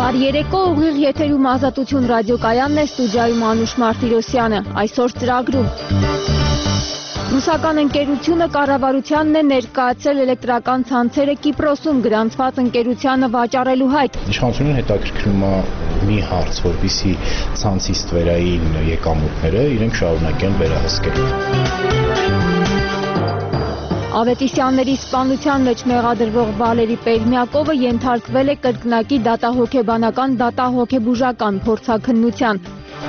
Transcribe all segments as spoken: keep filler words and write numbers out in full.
Բարերեկո ուղիղ եթերում Ազատություն ռադիոկայանն է, ստուդիայում Անուշ Մարտիրոսյանը։ Այսօր ծրագրում Ռուսական ընկերությունը կառավարությանն է ներկայացրել էլեկտրական ցանցերը Կիպրոսում գրանցված ընկերությանը վաճառելու հայտ։ Իշխանությունին հետաքրքրում է մի հարց, որպեսզի ցանցի ստվերային եկամուտները իրենք շարունակեն վերահսկել։ Ավետիսյանների սպանության մեջ մեղադրվող Վալերի Պերմյակովը ենթարկվել է կրկնակի դատահոգեբանական դատահոգեբուժական փորձաքննության։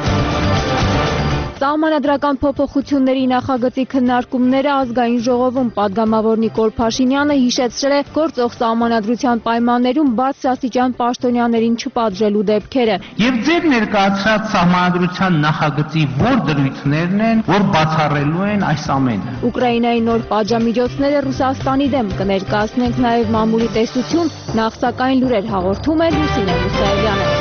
Սահմանադրական փոփոխությունների նախագծի քննարկումները ազգային ժողովում պատգամավոր Նիկոլ Փաշինյանը հիշեցրել է գործող սահմանադրության պայմաններում բարձրաստիճան պաշտոնյաներին չպատժելու դեպքերը։ Եվ ձեր ներկայացրած սահմանադրության նախագծի որ դրույթներն են, որ բացառելու են այս ամենը։ Ուկրաինայի նոր պատժամիջոցները Ռուսաստանի դեմ կներկայացնենք նաև մամուլի տեսություն, նախ սակայն լուրեր հաղորդում է Լուսինե Մուսայելյանը։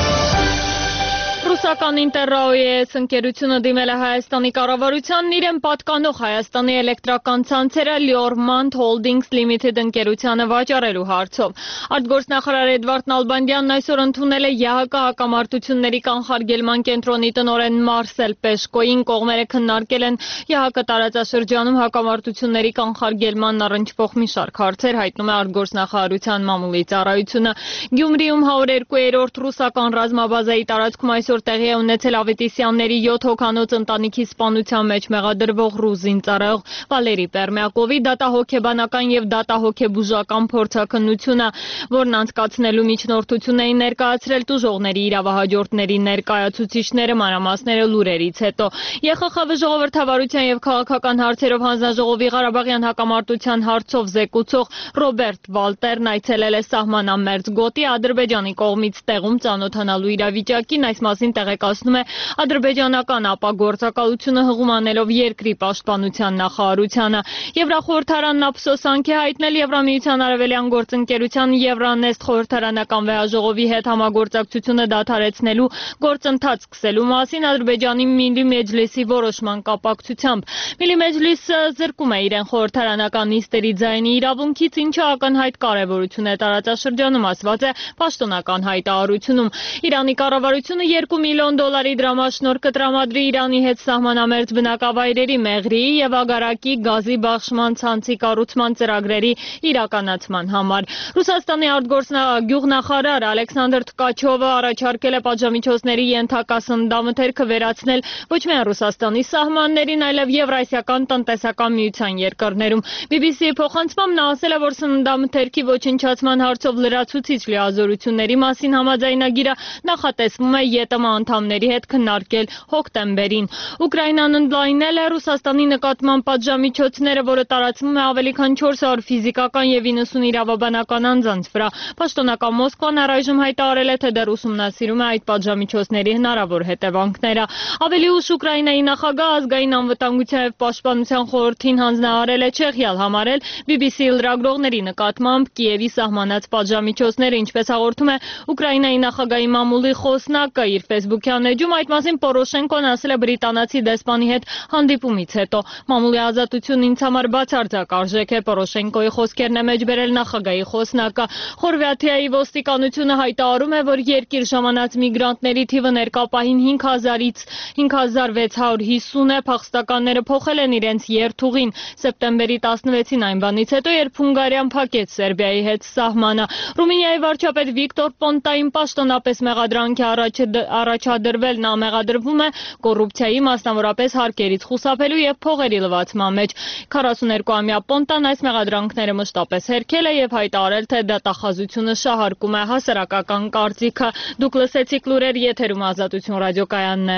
Ռուսական Ինտերրաոես ընկերությունը դիմել է Հայաստանի կառավարությանն իրեն պատկանող Հայաստանի էլեկտրական ցանցերը Լիորմանդ Հոլդինգս Լիմիթեդ ընկերությանը վաճառելու հարցով։ Արտգործնախարար Էդվարդ Նալբանդյանն այսօր ընդունել է ԵԱՀԿ հակամարտությունների կանխարգելման կենտրոնի տնօրեն Մարսել Պեշկոին, կողմերը քննարկել են ԵԱՀԿ տարածաշրջանում հակամարտությունների կանխարգելման առնչվող մի շարք հարցեր, հայտնում է արտգործնախարարության մամուլի ծառայությունը։ Գյումրիում հարյուր երկու ռուսական ռազմաբազայի տարածքում այսօր տեղի է ունեցել Ավետիսյանների յոթ հոգանոց ընտանիքի սպանության մեջ մեղադրվող ռուս զինծառայող Վալերի Պերմյակովի դատահոգեբանական և դատահոգեբուժական փորձաքննությունը, որն անցկացնելու միջնորդություն էին ներկայացրել տուժողների իրավահաջորդների ներկայացուցիչները, մանրամասները լուրերից հետո։ ԵԽԽՎ ժողովրդավարության և քաղաքական հարցերով հանձնաժողովի Ղարաբաղյան հակամարտության հարցով զեկուցող Ռոբերտ Վալտերն այցելել է սահմանամերձ գոտի Ադրբեջանի կողմից տեղում ծանոթանալու իրավիճակին, այս մասին տեղեկացնում է ադրբեջանական ապագործակալությունը հղում անելով երկրի պաշտպանության նախարարությանը։ Եվրախորհրդարանն ափսոսանք է հայտնել Եվրամիության արևելյան գործընկերության Եվրանեստ խորհրդարանական վեհաժողովի հետ համագործակցությունը դադարեցնելու գործընթաց սկսելու մասին Ադրբեջանի Միլի Մեջլիսի որոշման կապակցությամբ։ Միլի Մեջլիսը զրկում է իրեն խորհրդարանական նիստերի ձայնի իրավունքից, ինչը ակնհայտ կարևորություն է տարածաշրջանում, ասված է պաշտոնական հայտարարությունում։ Իրանի կառավարությունը երկու միլիոն դոլարի դրամաշնորհ կտրամադրի Իրանի հետ սահմանամերձ բնակավայրերի մեղրիի և ագարակի գազի բաշխման ցանցի կառուցման ծրագրերի իրականացման համար։ Ռուսաստանի արտգործնախարար Ալեքսանդր Թկաչովը առաջարկել է պատժամիջոցների ենթակա սննդամթերքը վերացնել ոչ միայն Ռուսաստանի սահմաններին, այլև Եվրասիական տնտեսական միության երկրներում։ բի բի սի-ի փոխանցմամբ նա ասել է, որ սննդամթերքի ոչնչացման հարցով լրացուցիչ լիազորությունների մասին համաձայնագիրը նախատեսվում է ԵՏՄ անդամների հետ քննարկել հոկտեմբերին։ Ուկրաինան ընդլայնել է Ռուսաստանի նկատմամբ պատժամիջոցները, որը տարածվում է ավելի քան չորս հարյուր ֆիզիկական և իննսուն իրավաբանական անձանց վրա։ Պաշտոնական Մոսկվան առայժմ հայտարարել է, թե դեռ ուսումնասիրում է այդ պատժամիջոցների հնարավոր հետևանքները։ Ավելի ուշ Ուկրաինայի նախագահ ազգային անվտանգության և պաշտպանության խորհրդին հանձնարարել է Չեխիալ համարել բի բի սի-ի լրագրողների նկատմամբ Կիևի սահմանած պատժամիջոցները, ինչպես հաղորդում է Ուկրաինայի նախագահի մամուլի խոսնակը իր ֆեյսբուքյան էջում, այդ մասին Պորոշենկոն ասել է բրիտանացի դեսպանի հետ հանդիպումից հետո։ Մամուլի ազատությունն ինձ համար բացարձակ արժեք է, Պորոշենկոյի խոսքերն է մեջբերել նախագահի խոսնակը։ Խորվաթիայի ոստիկանությունը հայտարարում է, որ երկիր ժամանած միգրանտների թիվը ներկա պահին հինգ հազարից հինգ հազար վեց հարյուր հիսուն է, փախստականները փոխել են իրենց երթուղին սեպտեմբերի տասնվեցին այն բանից հետո, երբ Հունգարիան փակեց Սերբիայի հետ սահմանը։ Ռումինիայի վարչապետ Վիկտոր Պոնտային պաշտոնապես մեղադրանք է առաջադրվել, նա մեղադրվում է կոռուպցիայի, մասնավորապես հարկերից խուսափելու և փողերի լվացման մեջ։ քառասուներկուամյա Պոնտան այս մեղադրանքները մշտապես հերքել է և հայտարարել, թե դատախազությունը շահարկում է հասարակական կարծիքը։ Դուք լսեցիք լուրեր, եթերում Ազատություն ռադիոկայանն է։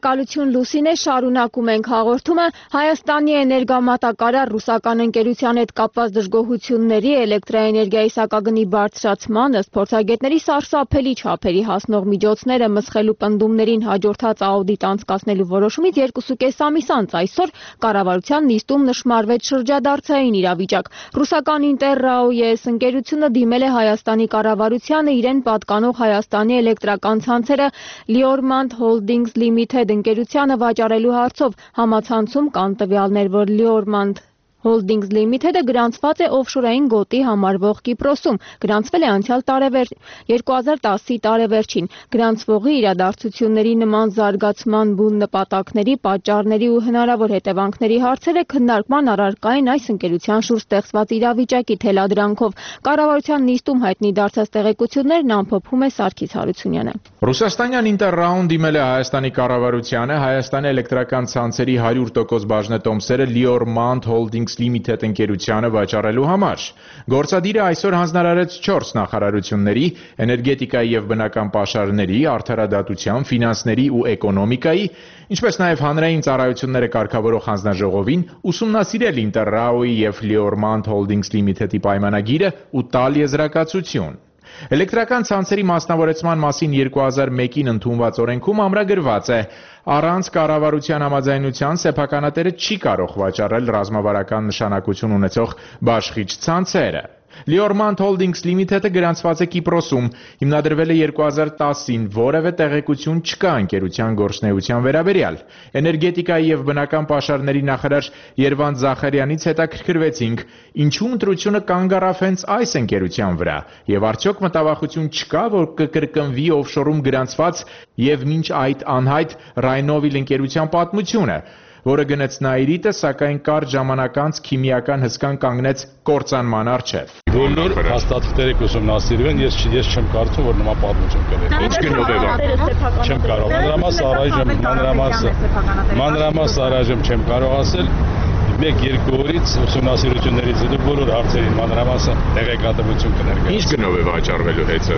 Շնորհակալություն Լուսինե, շարունակում ենք հաղորդումը։ Հայաստանի էներգամատակարար ռուսական ընկերության հետ կապված դժգոհությունների, էլեկտրաէներգիայի սակագնի բարձրացման, ըստ փորձագետների սարսափելի չափերի հասնող միջոցները մսխելու պնդումներին հաջորդած աուդիտ անցկացնելու որոշումից երկուսուկես ամիս անց այսօր կառավարության նիստում նշմարվեց շրջադարձային իրավիճակ։ Ռուսական Ինտերրաոյես ընկերությունը դիմել է Հայաստանի կառավարությանը իրեն պատկանող Հայաստանի էլեկտրական ցանցերը Liormand Holdings Limited ընկերությանը վաճառելու հարցով։ Համացանցում կան տվյալներ, որ Liormand Holdings Limited-ը գրանցված է օֆշորային գոտի համարվող Կիպրոսում։ Գրանցվել է անցյալ տարեվեր երկու հազար տասի տարեվերջին։ Գրանցվողի իրադարձությունների նման զարգացման բուն նպատակների, պատճառների ու հնարավոր հետևանքների հարցերը քննարկման առարկա են այս ընկերության շուրջ ստեղծված իրավիճակի թելադրանքով։ Կառավարության նիստում հայտնի դարձած տեղեկություններն ամփոփում է Սարգիս Հարությունյանը։ Ռուսաստանյան Ինտերրաուն դիմել է Հայաստանի կառավարությանը Հայաստանի էլեկտրական ցանցերի հարյուր տոկոս բաժնետոմսերը Liormand Holdings Limited ընկերությանը վաճառելու համար։ Գործադիրը այսօր հանձնարարեց չորս նախարարությունների՝ էներգետիկայի եւ բնական պաշարների, արդարադատության, ֆինանսների ու էկոնոմիկայի, ինչպես նաեւ հանրային ծառայությունները կարգավորող հանձնաժողովին ուսումնասիրել Ինտերրաոյի եւ Liormand Holdings Limited-ի պայմանագիրը ու տալ եզրակացություն։ Էլեկտրական ցանցերի մասնավորեցման մասին երկու հազար մեկին ընդունված օրենքում ամրագրված է. առանց կառավարության համաձայնության սեփականատերը չի կարող վաճառել ռազմավարական նշանակություն ունեցող բաշխիչ ցանցերը։ Liormand Holdings Limited-ը գրանցված է Կիպրոսում, հիմնադրվել է երկու հազար տասին, որևէ տեղեկություն չկա ընկերության գործունեության վերաբերյալ։ Էներգետիկայի եւ բնական պաշարների նախարար Երվանդ Զախարյանից հետաքրքրվեցինք, ինչու ընտրությունը կանգ առավ հենց այս ընկերության վրա, եւ արդյոք մտավախություն չկա, որ կկրկնվի օֆշորում գրանցված եւ մինչ այդ անհայտ Rhinoil ընկերության պատմությունը, որը գնեց Նաիրիտը, սակայն կարճ ժամանակ անց քիմիական հսկան կանգնեց կործանման առջև։ Բոլոր հաստատությունները կուսումնասիրվեն, ես ես չեմ կարծում, որ նման պատմություն կլինի։ Ինչ գնով է։ Չեմ կարող։ Մանրամաս առայժմ մանրամասը մանրամաս առայժմ չեմ կարող ասել։ Մեկ երկու օրից ուսումնասիրություններից հետո բոլոր հարցերին մանրամասը տեղեկատվություն կներկայացնի։ Ինչ գնով է վաճառվելու հեծը։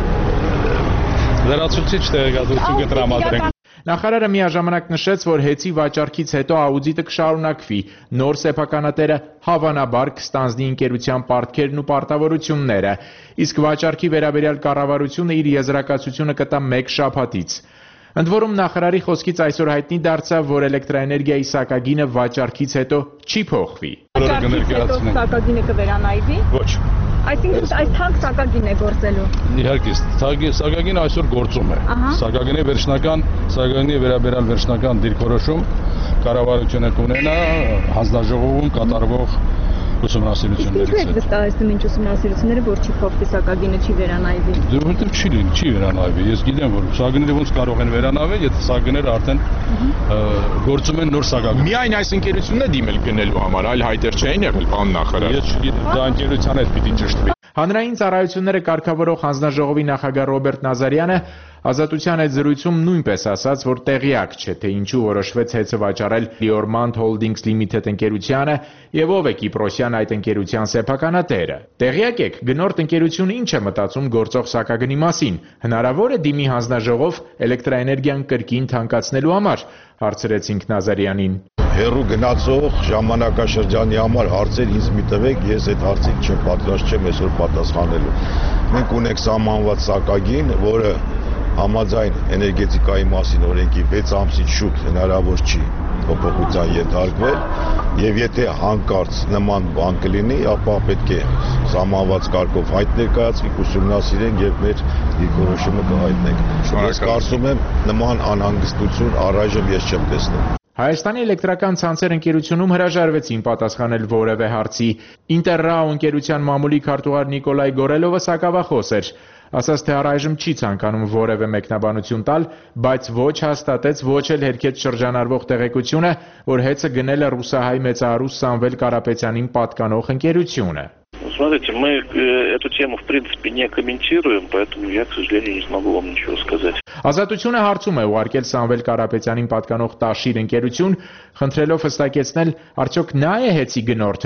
Լրացուցիչ տեղեկատվություն կտրամադրենք։ Նախարարը միաժամանակ նշեց, որ հեծի վաճառքից հետո աուդիտը կշարունակվի, նոր սեփականատերը հավանաբար կստանձնի ընկերության պարտքերն ու պարտավորությունները, իսկ վաճառքի վերաբերյալ կառավարությունը իր եզրակացությունը կտա մեկ շաբաթից։ Ընդ որում նախարարի խոսքից այսօր հայտնի դարձավ, որ էլեկտրաէներգիայի սակագինը վաճառքից հետո չի փոխվի։ Վաճառքից հետո սակագինը կվերանայվի։ Ոչ։ Այսինքն այս թանկ սակագին է գործելու։ Իհարկե, սակագինը այսօր գործում է։ Սակագինի վերջնական, սակագինի վերաբերյալ վերջնական դիրքորոշում կառավարությունը կունենա հանձնաժողովում կատարվող ուսումնասիրություններից հետո։ Իսկ վստահեցնում ինչ ուսումնասիրությունները, որ չի փոխվի սակագինը չի վերանայվի։ Որովհետև չի լինի, չի վերանայվի։ Ես գիտեմ, որ սակագինները ոնց կարող են վերանայվել, եթե սակագինները արդեն գործում են նոր սակագին։ Միայն այս ընկերությունն է դիմել գնելու համար, այլ հայտեր չէին եղել, պարոն նախարար։ Ես չգիտեմ, դա ընկերության հետ պիտի ճշտվի։ Հանրային ծառայությունները կարգավորող հանձնաժողովի նախագահ Ռոբերտ Նազարյանը Ազատության այդ զրույցում նույնպես ասաց, որ տեղյակ չէ, թե ինչու որոշվեց հեծը վաճառել Liormand Holdings Limited ընկերությանը եւ ով է Կիպրոսյան այդ ընկերության սեփականատերը։ Տեղյակ եք, գնորդ ընկերությունը ինչ է մտածում գործող սակագնի մասին։ Հնարավոր է դիմի հանձնաժողով էլեկտրաէներգիան կրկին թանկացնելու համար, հարցրեցինք Նազարյանին։ Հերու գնացող ժամանակաշրջանի համար հարցեր ինձ մի տվեք, ես այդ հարցին չեմ պատրաստ չեմ այսօր պատասխանելու։ Մենք ունենք սահմանված սակագին, որը համաձայն էներգետիկայի մասին օրենքի վեց ամսից շուտ հնարավոր չի փոփոխության ենթարկվել, եւ եթե հանկարծ նման բան կլինի, ապա պետք է սահմանված կարգով հայտ ներկայացվի, ուսումնասիրենք եւ մեր դիրքորոշումը կհայտնենք։ Ես կարծում եմ նման անհանգստություն առայժմ ես չեմ տեսնում։ Հայաստանի էլեկտրական ցանցեր ընկերությունում հրաժարվեցին պատասխանել որևէ հարցի։ Ինտերրաո ընկերության մամուլի քարտուղար Նիկոլայ Գորելովը սակավախոս էր, ասաց, թե առայժմ չի ցանկանում որևէ մեկնաբանություն տալ, բայց ոչ հաստատեց, ոչ էլ հերքեց շրջանառվող տեղեկությունը, որ հեծը գնել է ռուսահայ մեծահարուստ Սամվել Կարապետյանին պատկանող ընկերությունը։ Смотрите, мы эту тему, в принципе, не комментируем, поэтому я, к сожалению, не смогу вам ничего сказать. Ազատությունը հարցում է ուղարկել Սամվել Կարապետյանին պատկանող Տաշիր ընկերություն, խնդրելով հստակեցնել, արդյոք նա է հեծի գնորդը։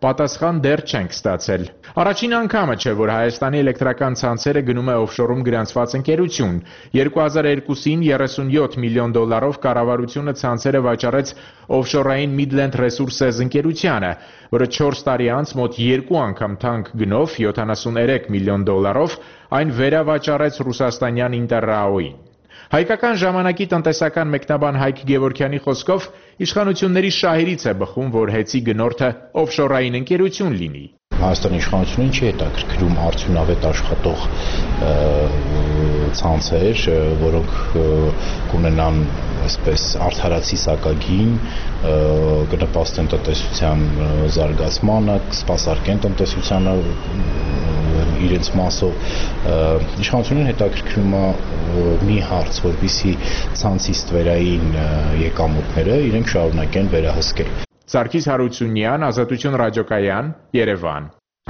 պատասխան դեռ չենք ստացել։ Առաջին անգամը չէ, որ Հայաստանի էլեկտրական ցանցերը գնում է օֆշորում գրանցված ընկերություն։ երկու հազար երկուսին երեսունյոթ միլիոն դոլարով կառավարությունը ցանցերը վաճառեց օֆշորային Midland Resources ընկերությանը, որը չորս տարի անց մոտ երկու անգամ թանկ գնով յոթանասուններեք միլիոն դոլարով այն վերավաճառեց ռուսաստանյան Ինտերրաոյին։ Հայկական ժամանակի տնտեսական մեկնաբան Հայկ Գևորգյանի խոսքով իշխանությունների շահերից է բխում, որ հեծի գնորդը օֆշորային ընկերություն լինի։ Հայաստանի իշխանությունին չի հետաքրքրում արդյունավետ աշխատող ցանցեր, որոնք կունենան այսպես արդարացի սակագին, կնպաստեն տնտեսության զարգացմանը, կսպասարկեն տնտեսությանը իրենց մասով իշխանությունին հետաքրքրում է մի հարց, որպեսզի ցանցի ստվերային եկամուտները իրենք շարունակեն վերահսկել։ Սարգիս Հարությունյան, Ազատություն ռադիոկայան, Երևան։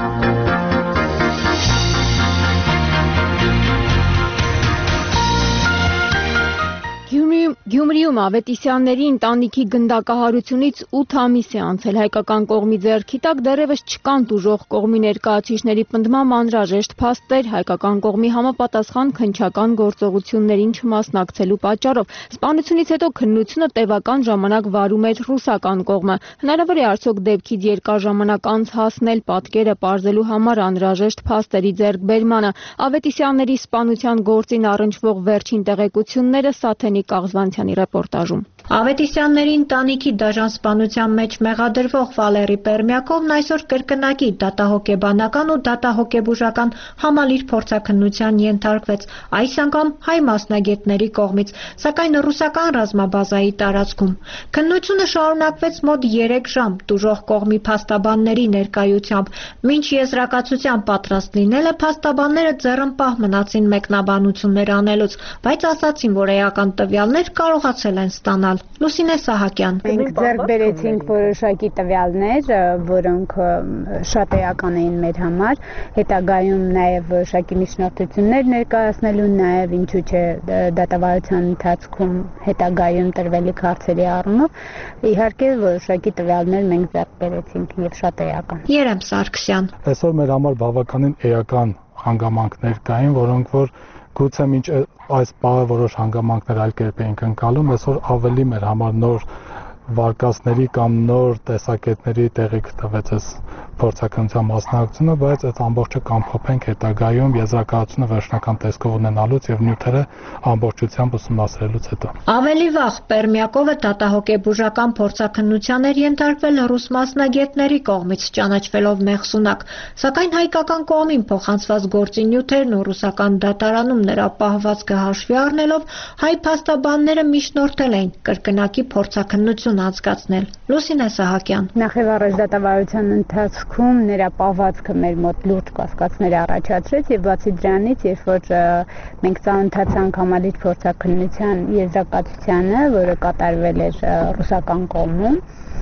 Գյումրիում Ավետիսյանների ընտանիքի գնդակահարությունից ութ ամիս է անցել, հայկական կողմի ձեռքի տակ դեռևս չկան տուժող կողմի ներկայացուցիչների պնդմամբ անհրաժեշտ փաստեր հայկական կողմի համապատասխան քննչական գործողություններին չմասնակցելու պատճառով։ Սպանությունից հետո քննությունը տևական ժամանակ վարում էր ռուսական կողմը։ Հնարավոր է արդյոք դեպքից երկար ժամանակ անց հասնել պատկերը պարզելու համար անհրաժեշտ փաստերի ձեռքբերմանը։ Ավետիսյանների սպանության գործին առնչվող վերջին տեղեկությունները Սաթենի Կաղզվանցյանի ռեպորտաժում։ Ավետիսյանների ընտանիքի դաժան սպանության մեջ մեղադրվող Վալերի Պերմյակովն այսօր կրկնակի դատահոգեբանական ու դատահոգեբուժական համալիր փորձաքննության ենթարկվեց, այս անգամ հայ մասնագետների կողմից, սակայն ռուսական ռազմաբազայի տարածքում։ Քննությունը շարունակվեց մոտ երեք ժամ տուժող կողմի փաստաբանների ներկայությամբ, մինչ եզրակացության պատրաստ լինելը փաստաբանները ձեռնպահ մնացին մեկնաբանություններ անելուց, բայց ասացին, որ էական տվյալներ կարողացել են ստանալ։ Լուսինե Սահակյան։ Մենք ձեռք բերեցինք որոշակի տվյալներ, որոնք շատ էական էին մեր համար, հետագայում նաև որոշակի միջնորդություններ ներկայացնելու, նաև ինչու՞ չէ դատավարության ընթացքում հետագայում տրվելիք հարցերի առումով, իհարկե որոշակի տվյալներ մենք ձեռք բերեցինք եւ շատ էական։ Երեմ Սարգսյան։ Այսօր մեր համար բավականին էական հանգամանքներ կային, որոնք որ գուցե մինչ այս բաղը որոշ հանգամանքներ այլ կերպ էինք ընկալում, այսօր ավելի մեր համար նոր վարկածների կամ նոր տեսակետների տեղիք տվեց այս փորձաքննության մասնակցությունը, բայց այդ ամբողջը կամփոփենք հետագայում եզրակացությունը վերջնական տեսքով ունենալուց եւ նյութերը ամբողջությամբ ուսումնասիրելուց հետո։ Ավելի վաղ Պերմյակովը դատահոգեբուժական փորձաքննության էր ենթարկվել ռուս մասնագետների կողմից, ճանաչվելով մեղսունակ, սակայն հայկական կողմին փոխանցված գործի նյութերն ու ռուսական դատարանում նրա պահվածքը հաշվի առնելով, հայ փաստաբանները միջնորդել էին կրկնակի փորձաքննություն անցկացնել։ Լուսինե Սահակյան։ Նախ եւ առաջ դատավարության ընթացքում նրա պահվածքը մեր մոտ լուրջ կասկածներ առաջացրեց եւ բացի դրանից, երբ որ մենք ծանոթացանք համալիր փորձաքննության եզրակացությանը, որը կատարվել էր ռուսական կողմում,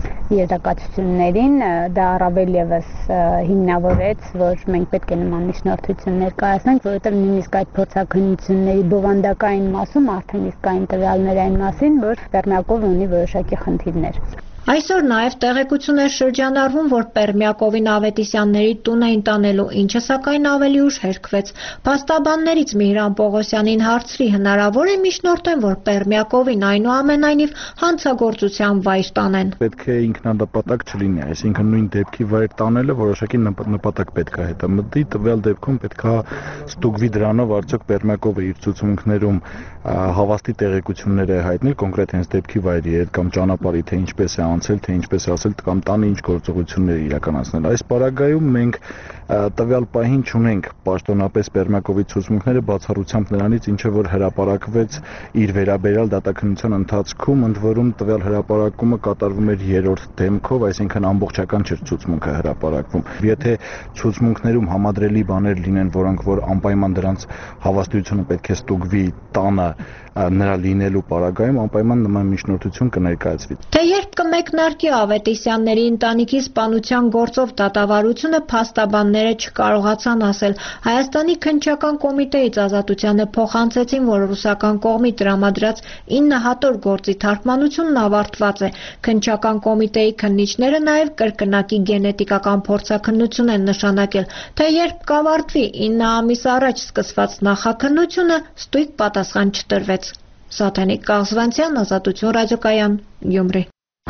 եզրակացություններին, դա առավել եւս հիմնավորեց, որ մենք պետք է նման միջնորդություններ կայացնենք, որովհետեւ նույնիսկ այդ փորձաքննությունների բովանդակային մասում արդեն իսկ կային տվյալներ այն մասին, որ Պերմյակովն ունի որոշակի խնդիրներ։ Այսօր նաև տեղեկություն է շրջանառվում, որ Պերմյակովին Ավետիսյանների տուն էին տանելու, ինչը սակայն ավելի ուշ հերքվեց։ Փաստաբաններից Միհրան Պողոսյանին հարցրի, հնարավոր է միջնորդեն, որ Պերմյակովին այնուամենայնիվ հանցագործության վայր տանեն։ Պետք է ինքնանպատակ չլինի, այսինքն նույն դեպքի վայր տանելը որոշակի նպատակ պետք է հետամտի, տվյալ դեպքում պետք է ստուգվի դրանով արդյոք Պերմյակովը իր ցուցմունքներում հավաստի տեղեկություններ է հայտնել կոնկրետ հենց դեպքի վայրի հետ կամ ճանապարհի, թե ինչպես է անցել, թե ինչպես է ասել կամ տանը ինչ գործողություններ իրականացնել։ Այս պարագայում մենք տվյալ պահին չունենք պաշտոնապես Պերմյակովի ցուցմունքները բացառությամբ նրանից, ինչը որ հրապարակվեց իր վերաբերյալ դատաքննության ընթացքում, ընդ որում տվյալ հրապարակումը կատարվում էր երրորդ դեմքով, այսինքն ամբողջական չէր ցուցմունքը հրապարակվում։ Եթե ցուցմունքներում համադրելի բաներ լինեն, որոնք որ անպայման դրանց հավաստիությունը պետք է ստուգվի տանը նրա լինելու պարագայում, անպայման նման միջնորդություն կներկայացվի։ Թե երբ կմեկնի Հայկ Նարկի Ավետիսյանների ընտանիքի սպանության գործով դատավարությունը փաստաբանները չկարողացան ասել։ Հայաստանի քննչական կոմիտեից Ազատությանը փոխանցեցին, որ ռուսական կողմի տրամադրած ինը հատոր գործի թարգմանությունն ավարտված է։ Քննչական կոմիտեի քննիչները նաև կրկնակի գենետիկական փորձաքննություն են նշանակել, թե երբ կավարտվի ինը ամիս առաջ սկսված նախաքննությունը, ստույգ պատասխան չտրվեց։ Սաթենիկ Կաղզվանցյան, Ազատություն ռադիոկայան, Գյումրի։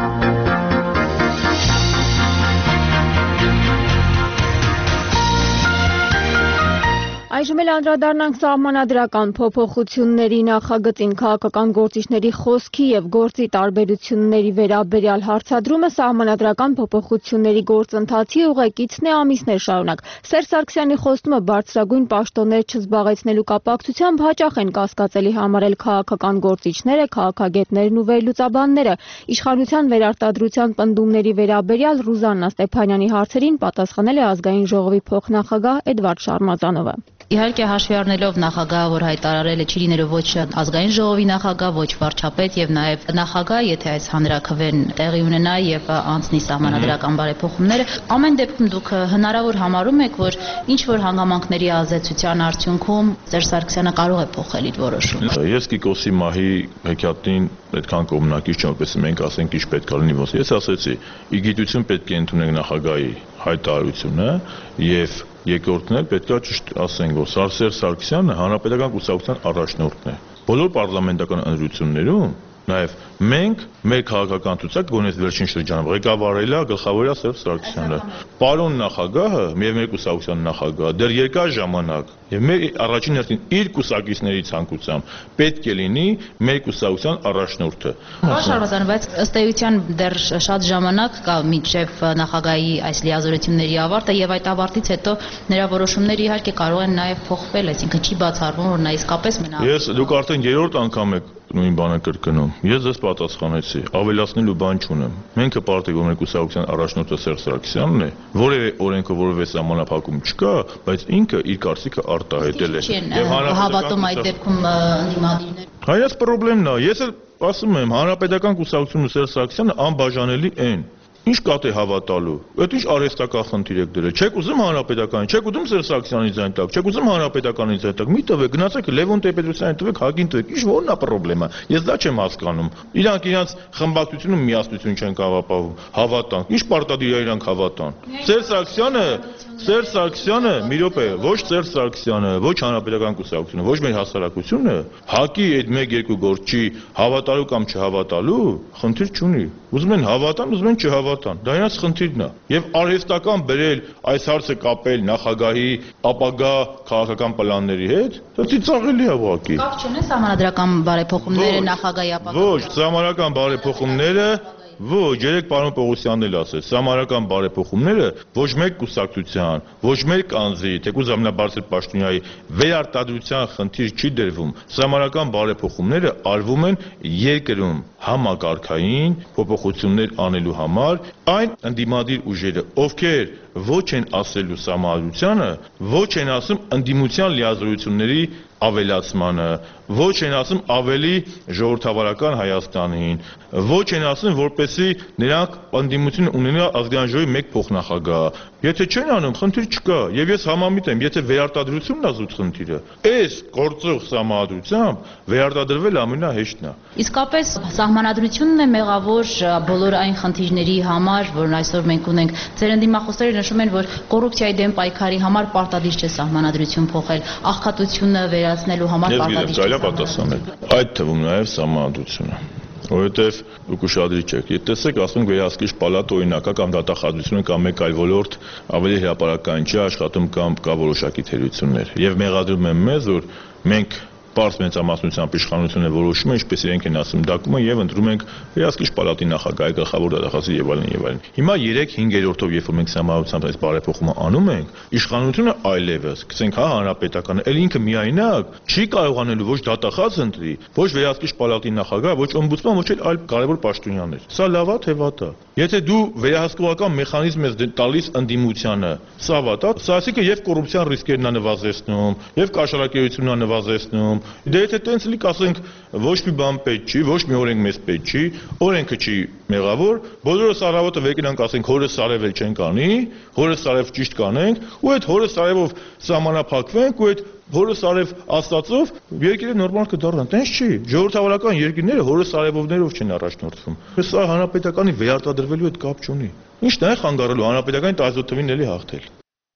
Այժմ էլ անդրադառնանք սահմանադրական փոփոխությունների նախագծին քաղաքական գործիչների խոսքի եւ գործի տարբերությունների վերաբերյալ հարցադրումը սահմանադրական փոփոխությունների գործընթացի ուղեկիցն է ամիսներ շարունակ։ Սերժ Սարգսյանի խոստումը բարձրագույն պաշտոններ չզբաղեցնելու կապակցությամբ հաճախ են կասկածելի համարել քաղաքական գործիչները, քաղաքագետներն ու վերլուծաբանները։ Իշխանության վերարտադրության պնդումների վերաբերյալ Ռուզաննա Ստեփանյանի հարցերին պատասխանել է ազգային ժողովի փոխնախագահ Էդվարդ Շարմազանովը։ Իհարկե հաշվի առնելով նախագահը, որ հայտարարել է չի լինելու ոչ ազգային ժողովի նախագահ, ոչ վարչապետ եւ նաեւ նախագահ, եթե այս հանրաքվեն տեղի ունենա եւ անցնի սահմանադրական բարեփոխումները, ամեն դեպքում դուք հնարավոր համարում եք, որ ինչ որ հանգամանքների ազդեցության արդյունքում Սերժ Սարգսյանը կարող է փոխել իր որոշումը։ Ես Կիկոսի մահի հեքիաթին այդքան կողմնակից չեմ, որպես մենք ասենք ինչ պետք է լինի ոնց։ Ես ասեցի, ի գիտություն պետք է ընդունենք նախագահի հայտարարությունը եւ երկրորդն էլ պետք է ճիշտ ասենք, որ Սերժ Սարգսյանը հանրապետական կուսակցության առաջնորդն է։ Բոլոր պարլամենտական ընտրություններում նաև մենք մեր քաղաքական ցուցակ գոնե վերջին շրջանում ղեկավարել է գլխավորյա Սերժ Սարգսյանը։ Պարոն նախագահը, մեր մեր կուսակցության նախագահը, դեռ երկար ժամանակ եւ մեր առաջին հերթին իր կուսակիցների ցանկությամբ պետք է լինի մեր կուսակցության առաջնորդը։ Պարոն Շարմազան, բայց ըստ էության դեռ շատ ժամանակ կա մինչև նախագահի այս լիազորությունների ավարտը եւ այդ ավարտից հետո նրա որոշումները իհարկե կարող են նաեւ փոխվել, այսինքն չի բացառվում, որ նա իսկապես մնա։ Ես դուք արդեն երրորդ անգամ եք նույն բանը կրկնում։ Ես ձեզ պատասխանեցի, ավելացնելու բան չունեմ։ Մենք հպարտենք, որ մեր կուսակցության առաջնորդը Սերժ Սարգսյանն է, որևէ օրենքով որևէ սահմանափակում չկա, բայց ինքը իր կարծիքը արտահայտել է։ Եվ հավատում այդ դեպքում ընդդիմադիրներ։ Հայաց խնդիրն է, ես էլ ասում եմ, հանրապետական կուսակցությունը Սերժ Սարգսյանը անբաժանելի են։ Ինչ կատե հավատալու։ Այդ ինչ արհեստական խնդիր եք դրել։ Չեք ուզում հանրապետական, չեք ուզում Սերժ Սարգսյանի ձայն տակ, չեք ուզում հանրապետականի ձայն տակ։ Մի տվեք, գնացեք Լևոն Տեր-Պետրոսյանին տվեք, Հակին տվեք։ Ինչ որն է խնդրեմը։ Ես դա չեմ հասկանում։ Իրանք իրանք խմբակցությունում միասնություն չեն կապապավում, հավատան։ Ինչ պարտադիր է իրանք հավատան։ Սերժ Սարգսյանը, Սերժ Սարգսյանը, մի րոպե, ոչ Սերժ Սարգսյանը, ոչ հանրապետական կուսակցությունը, ոչ մեր հասարակությունը, Հակի այդ մեկ-երկու գործի հավատալու կամ չհավատալու խնդիր չունի։ Ուզում են հավատան, ուզում են չհավատան։ Դա իրանց խնդիրն է։ Եվ արհեստական բերել այս հարցը կապել նախագահի ապագա քաղաքական պլանների հետ, դա ծիծաղելի է ուղղակի։ Կապ չունի սահմանադրական բարեփոխումները նախագահի ապագա։ Ոչ, սահմանադրական բարեփոխումները Ոչ, երեք պարոն Պողոսյանն էլ ասեց, սահմանադրական բարեփոխումները ոչ մեկ կուսակցության, ոչ մեկ անձի, թեկուզ ամենաբարձր պաշտոնյայի վերարտադրության խնդիր չի դրվում։ Սահմանադրական բարեփոխումները արվում են երկրում համակարգային փոփոխություններ անելու համար, այն ընդդիմադիր ուժերը, ովքեր ոչ են ասելու սահմանադրությանը, ոչ են ասում ընդդիմության լիազորությունների ավելացմանը, ոչ են ասում ավելի ժողովրդավարական Հայաստանին, ոչ են ասում, որպեսզի նրանք ընդդիմություն ունենա ազգային ժողովի մեկ փոխնախագահ։ Եթե չեն անում, խնդիր չկա, եւ ես համամիտ եմ, եթե վերարտադրությունն է զուտ խնդիրը, այս գործող սահմանադրությամբ վերարտադրվել ամենահեշտն է։ Իսկապես սահմանադրությունն է մեղավոր բոլոր այն խնդիրների համար, որ այսօր մենք ունենք։ Ձեր ընդդիմախոսները նշում են, որ կոռուպցիայի դեմ պայքարի համար պարտադիր չէ սահմանադրություն փոխել, աղքատությունը վերացնելու համար պարտադիր չէ։ Պատասխանել։ Այդ թվում նաև սահմանադրությունը, որովհետև դուք ուշադրի չեք։ Եթե տեսեք, ասում ենք վերահսկիչ պալատը օրինակա կամ դատախազությունը կամ մեկ այլ ոլորտ ավելի հրապարակային չի աշխատում կամ կա որոշակի թերություններ։ Եվ մեղադրում եմ մեզ, որ մենք Պարզ մեծամասնությամբ իշխանությունը որոշում է, ինչպես իրենք են ասում, դակումը եւ ընտրում ենք վերահսկիչ պալատի նախագահի, գլխավոր դատախազի եւ այլն եւ այլն։ Հիմա երեք-հինգերորդով, երբ որ մենք սահմանությամբ այս բարեփոխումը անում ենք, իշխանությունը այլևս, գցենք հա հանրապետականը, ել ինքը միայնակ չի կարողանելու ոչ դատախազ ընտրի, ոչ վերահսկիչ պալատի նախագահ, ոչ օմբուդսման, ոչ էլ այլ կարևոր պաշտոնյաներ։ Սա լավ է թե վատ է։ Եթե դու վերահսկողական մեխանիզմ ես տալիս ընդդիմությանը, սա վատ է, սա ասիկը եւ կոռուպցիան ռիսկերն է նվազեցնում, եւ կաշառակերությունն է նվազեցնում, կազմում։ Դե եթե տենց լի կասենք ոչ մի բան պետք չի, ոչ մի օրենք մեզ պետք չի, օրենքը չի մեղավոր, բոլորս առավոտը վեկինանք ասենք հորս սարևել չենք անի, հորս սարև ճիշտ կանենք, ու այդ հորս սարևով սահմանափակվենք ու այդ հորս արև աստծով երկիրը նորմալ կդառնան, տենց չի։ Ժողովրդավարական երկիրները հորս արևովներով չեն առաջնորդվում։ Սա հանրապետականի վերարտադրվելու հետ կապ չունի։ Ինչն է խանգարելու հանրապետականի տարածօթովին էլի հաղթել։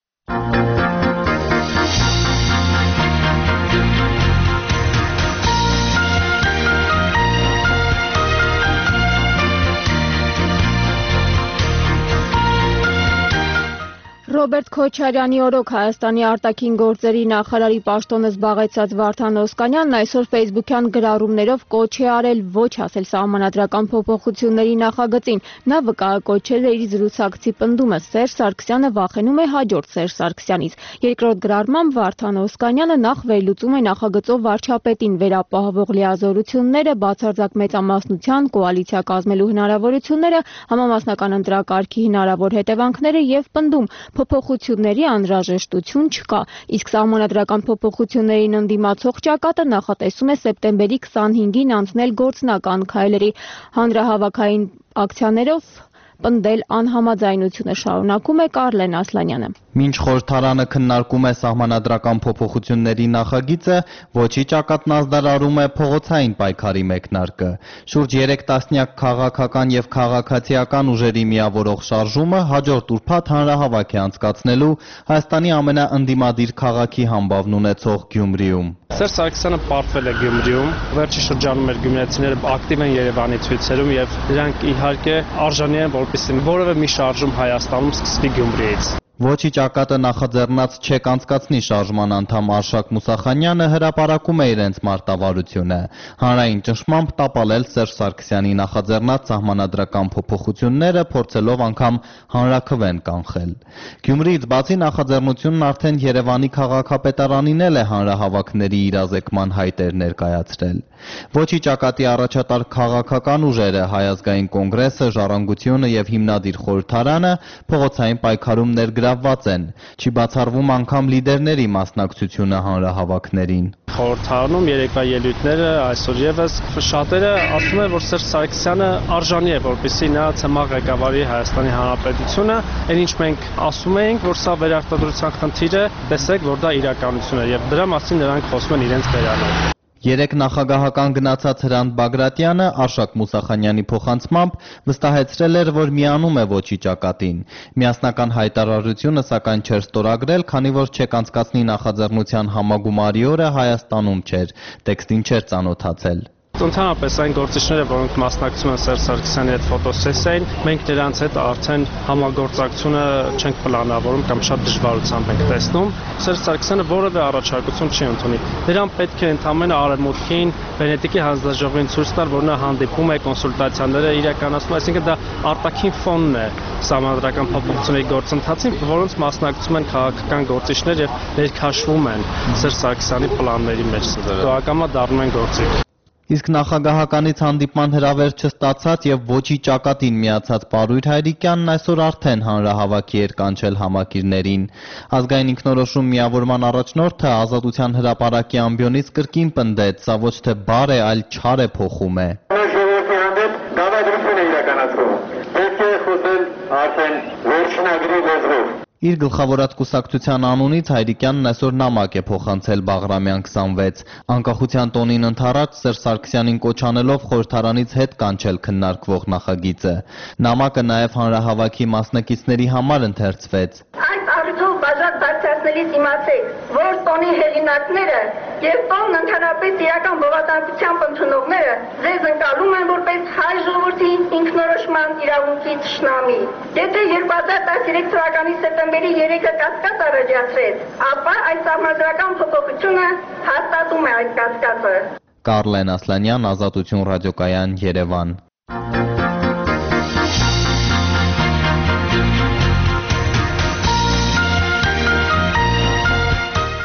Ռոբերտ Քոչարյանի օրոք Հայաստանի արտաքին գործերի նախարարի պաշտոնը զբաղեցած Վարդան Օսկանյանն այսօր ֆեյսբուքյան գրառումներով կոչ է արել ոչ ասել սահմանադրական փոփոխությունների նախագծին։ Նա վկայակոչել է իր զրուցակցի պնդումը Սերժ Սարգսյանը վախենում է հաջորդ Սերժ Սարգսյանից։ Երկրորդ գրառմամբ Վարդան Օսկանյանը նախ վերլուծում է նախագծով վարչապետին վերապահովող լիազորությունները, բացարձակ մեծամասնության կոալիցիա կազմելու հնարավորությունները, համամասնական ընտրակարգի հնարավոր հետևանքները եւ պնդում փոփոխությունների անհրաժեշտություն չկա, իսկ սահմանադրական փոփոխություններին ընդդիմացող ճակատը նախատեսում է սեպտեմբերի քսանհինգին անցնել գործնական քայլերի հանրահավաքային ակցիաներով պնդել անհամաձայնությունը, շարունակում է Կարլեն Ասլանյանը։ Մինչ խորհրդարանը քննարկում է սահմանադրական փոփոխությունների նախագիծը, ոչի ճակատն ազդարարում է փողոցային պայքարի մեկնարկը։ Շուրջ երեք տասնյակ քաղաքական եւ քաղաքացիական ուժերի միավորող շարժումը հաջորդ ուրբաթ հանրահավաք է անցկացնելու Հայաստանի ամենաընդդիմադիր քաղաքի համբավն ունեցող Գյումրիում։ Սերժ Սարգսյանը պարտվել է Գյումրիում, վերջի շրջանում մեր գյումրեցիները ակտիվ են Երևանի ցույցերում եւ դրանք իհարկե արժանի են, որպեսզի որևէ մի շարժում Հայաստանում սկսվի Գյումրիից։ Ոչի ճակատը նախաձեռնած չեք անցկացնի շարժման անդամ Արշակ Մուսախանյանը հրապարակում է իրենց մարտավարությունը։ Հանրային ճնշմամբ տապալել Սերժ Սարգսյանի նախաձեռնած սահմանադրական փոփոխությունները, փորձելով անգամ հանրաքվեն կանխել։ Գյումրիից բացի նախաձեռնությունն արդեն Երևանի քաղաքապետարանին էլ է հանրահավաքների իրազեկման հայտեր ներկայացրել։ Ոչի ճակատի առաջատար քաղաքական ուժերը Հայ ազգային կոնգրեսը, Ժառանգությունը եւ հիմնադիր խորհրդարանը փողոցային պայքարում ներգրավված են։ Չի բացառվում անգամ լիդերների մասնակցությունը հանրահավաքներին։ Խորհրդարանում երեկվա ելույթները այսօր եւս շատերը ասում են, որ Սերժ Սարգսյանը արժանի է, որպեսզի նա ցմահ ղեկավարի Հայաստանի Հանրապետությունը, այն ինչ մենք ասում էինք, որ սա վերարտադրության խնդիր է, տեսեք, որ դա իրականություն է եւ դրա մասին նրանք խոսում են իրենց բերանով։ Երեք նախագահական գնացած Հրանտ Բագրատյանը Արշակ Մուսախանյանի փոխանցմամբ վստահեցրել էր, որ միանում է ոչի ճակատին։ Միասնական հայտարարությունը սակայն չէր ստորագրել, քանի որ չեք անցկացնի նախաձեռնության համագումարի օրը Հայաստանում չէր, տեքստին չէր ծանոթացել։ Ընդհանրապես այն գործիչները, որոնք մասնակցում են Սերժ Սարգսյանի հետ ֆոտոսեսիային, մենք նրանց հետ արդեն համագործակցությունը չենք պլանավորում կամ շատ դժվարությամբ ենք տեսնում։ Սերժ Սարգսյանը որևէ առաջարկություն չի ընդունի։ Նրան պետք է ընդամենը արևմուտքին, Վենետիկի հանձնաժողովին ցույց տալ, որ նա հանդիպում է, կոնսուլտացիաները իրականացնում, այսինքն դա արտաքին ֆոնն է սահմանադրական փոփոխությունների գործընթացին, որոնց մասնակցում են քաղաքական գործիչներ եւ ներքաշվում են Սերժ Սարգսյանի պլանների մեջ։ Ակամա դառնում են գործիք։ Իսկ նախագահականից հանդիպման հրավեր չստացած եւ ոչի ճակատին միացած Պարույր Հայրիկյանն այսօր արդեն հանրահավաքի էր կանչել համակիրներին։ Ազգային ինքնորոշում միավորման առաջնորդը Ազատության հրապարակի ամբիոնից կրկին պնդեց, սա ոչ թե բար է, այլ չար է փոխում է։ Ժողովրդի հանդեպ դավադրություն է իրականացվում։ Պետք է խոսել արդեն վերջնագրի լեզվով։ Իր գլխավորած կուսակցության անունից Հայրիկյանն այսօր նամակ է փոխանցել Բաղրամյան քսանվեց։ Անկախության տոնին ընդառաջ Սերժ Սարգսյանին կոչ անելով խորհրդարանից հետ կանչել քննարկվող նախագիծը։ Նամակը նաև հանրահավաքի մասնակիցների համար ընթերցվեց։ Այս առիթով բաժակ բարձրացնելիս իմացեք, որ տոնի հեղինակները եւ տոնն ընդհանրապես իրական բովանդակությամբ ընդունողները ձեզ ընկալում են որպես հայ ժողովրդի ինքնորոշման իրավունքի թշնամի։ Եթե երկու հազար տասներեք թվականի սեպտեմբերի երեքը կասկած առաջացրեց, ապա այս սահմանադրական փոփոխությունը հաստատում է այդ կասկածը։ Կարլեն Ասլանյան, Ազատություն ռադիոկայան, Երևան։ Հայաստանի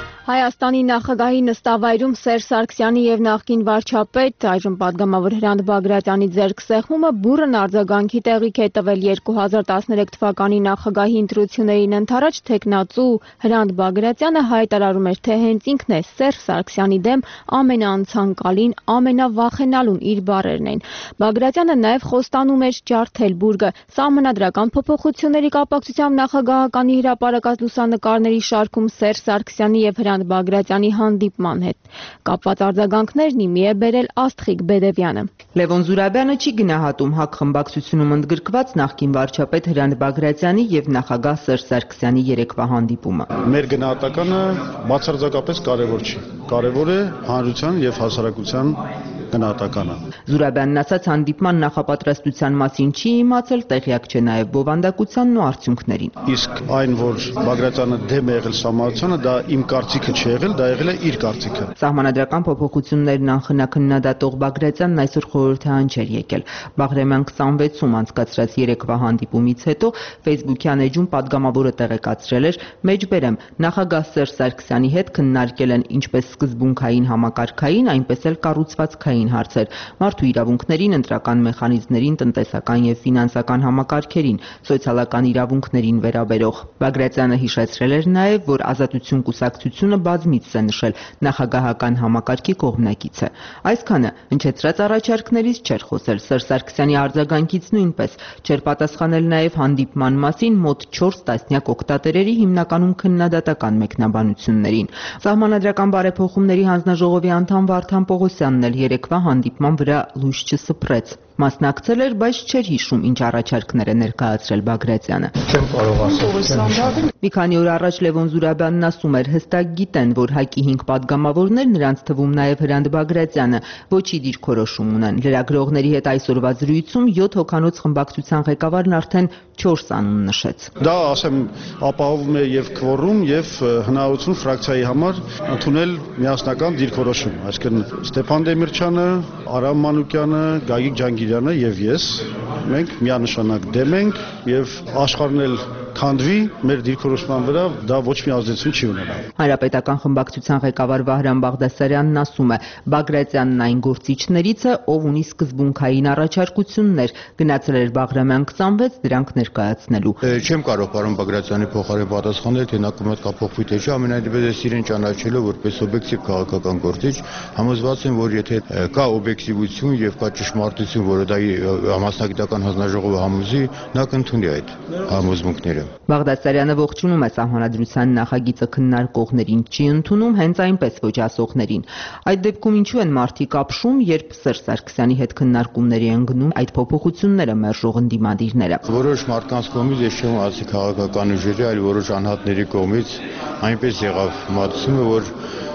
Հայաստանի նախագահի նստավայրում Սերժ Սարգսյանի եւ նախկին վարչապետ այժմ падգամավոր Հրանտ Բագրատյանի ձեռքսեղմումը բուռն արձագանքի տեղիք է տվել երկու հազար տասներեք թվականի նախագահի ընտրություններին ընդառաջ թեկնածու Հրանտ Բագրատյանը հայտարարում էր, թե հենց ինքն է Սերժ Սարգսյանի դեմ ամենաանցանկալին, ամենավախենալուն իր բառերն են։ Բագրատյանը նաեւ խոստանում էր ջարդել բուրգը սահմանադրական փոփոխությունների կապակցությամբ նախագահականի հրապարակած լուսանկարների շարքում Սերժ Սարգսյանի եւ Հրանտ Բագրատյանի հանդիպման հետ կապված արձագանքներն իմի է բերել Աստղիկ Բեդևյանը։ Լևոն Զուրաբյանը չի գնահատում ՀԱԿ խմբակցությունում ընդգրկված նախկին վարչապետ Հրանտ Բագրատյանի եւ նախագահ Սերժ Սարգսյանի երեկվա հանդիպումը։ Մեր գնահատականը բացարձակապես կարևոր չի։ Կարևոր է հանրության եւ հասարակության գնահատականը։ Զուրաբյանն ասաց, հանդիպման նախապատրաստության մասին չի իմացել, տեղյակ չէ նաեւ բովանդակությանն ու արդյունքներին։ Իսկ այն, որ Բագրատյանը դեմ է եղել սահմանությանը, դա իմ կարծիքը չի եղել, դա եղել է իր կարծիքը։ Սահմանադրական փոփոխություններն անխնաքննադատող Բագրատյանն այսօր խորհրդահան չէր եկել։ Բաղրամյան քսանվեցում անցկացրած երեկվա հանդիպումից հետո Facebook-յան էջում падգամավորը տեղեկացրել էր, մեջբերեմ, նախագահ Սերժ Սարգսյանի հետ քննարկել են ինչպես սկզբունքային համակարգային, այնպես էլ կառուցվածքային հարցեր, մարդու իրավունքներին, ընտրական մեխանիզմներին, տնտեսական եւ ֆինանսական համակարգերին, սոցիալական իրավունքներին վերաբերող։ Բագրատյանը հիշեցրել էր նաեւ, որ Ազատություն կուսակցությունը բազմիցս է նշել նախագահական համակարգի կողմնակից է։ Այսքանը հնչեցրած առաջարկներից չէր խոսել, Սերժ Սարգսյանի արձագանքից նույնպես չէր պատասխանել նաեւ հանդիպման մասին մոտ չորս տասնյակ օգտատերերի հիմնականում քննադատական մեկնաբանություններին։ Սահմանադրական բարեփոխումների հանձնաժողովի անդամ Վարդան Պողոսյանն էլ երեկվա հանդիպման վրա լույս չսփռեց։ Մասնակցել էր, բայց չէր հիշում, ինչ առաջարկներ է ներկայացրել Բագրատյանը։ Չեմ կարող ասել։ Մի քանի օր առաջ Լևոն Զուրաբյանն ասում էր, հստակ գիտեն, որ ՀԱԿ-ի հինգ падգամավորներ, նրանց թվում նաև Հրանտ Բագրատյանը, ոչի դիրքորոշում ունեն։ Լրագրողների հետ այսօրվա զրույցում յոթ հոգանոց խմբակցության ղեկավարն արդեն չորս անուն նշեց։ Դա, ասեմ, ապահովում է եւ քվորում եւ հնարավորություն ֆրակցիայի համար ընդունել միասնական դիրքորոշում, այսինքն Ստեփան Դեմիրճյանը, Արամ Մանուկյանը, Գագիկ Ջանգիրյանը եւ ես մենք միանշանակ դեմ ենք եւ աշխարհն էլ քանդվի մեր դիրքորոշման վրա, դա ոչ մի ազդեցություն չի ունենա։ Հանրապետական խմբակցության ղեկավար Վահրամ Բաղդասարյանն ասում է, Բագրատյանն այն գործիչներից է, ով ունի սկզբունքային առաջարկություններ, գնացել էր Բաղրամյան քսանվեց դրանք ներկայացնելու։ Չեմ կարող պարոն Բագրատյանի փոխարեն պատասխանել, թե նա կոմեդ կապողվի թե չէ, ամենայնիվ ես իրեն ճանաչելով որպես օբյեկտիվ քաղաքական գործիչ, համոզված եմ, որ եթե կա օբյեկտիվություն եւ կա ճշմարտություն, որը դա համասնագիտական հանձնաժողովը համոզի, նա կընդունի այդ համոզմունքները։ Բաղդասարյանը ողջունում է սահմանադրության նախագիծը քննարկողներին, չի ընդունում հենց այնպես ոչ ասողներին։ Այդ դեպքում ինչու են մարդիկ ապշում, երբ Սերժ Սարգսյանի հետ քննարկումների են գնում այդ փոփոխությունները մերժող ընդդիմադիրները։ Որոշ մարդկանց կողմից, ես չեմ ասի քաղաքական ուժերի, այլ որոշ անհատների կողմից այնպես եղավ մատուցումը, որ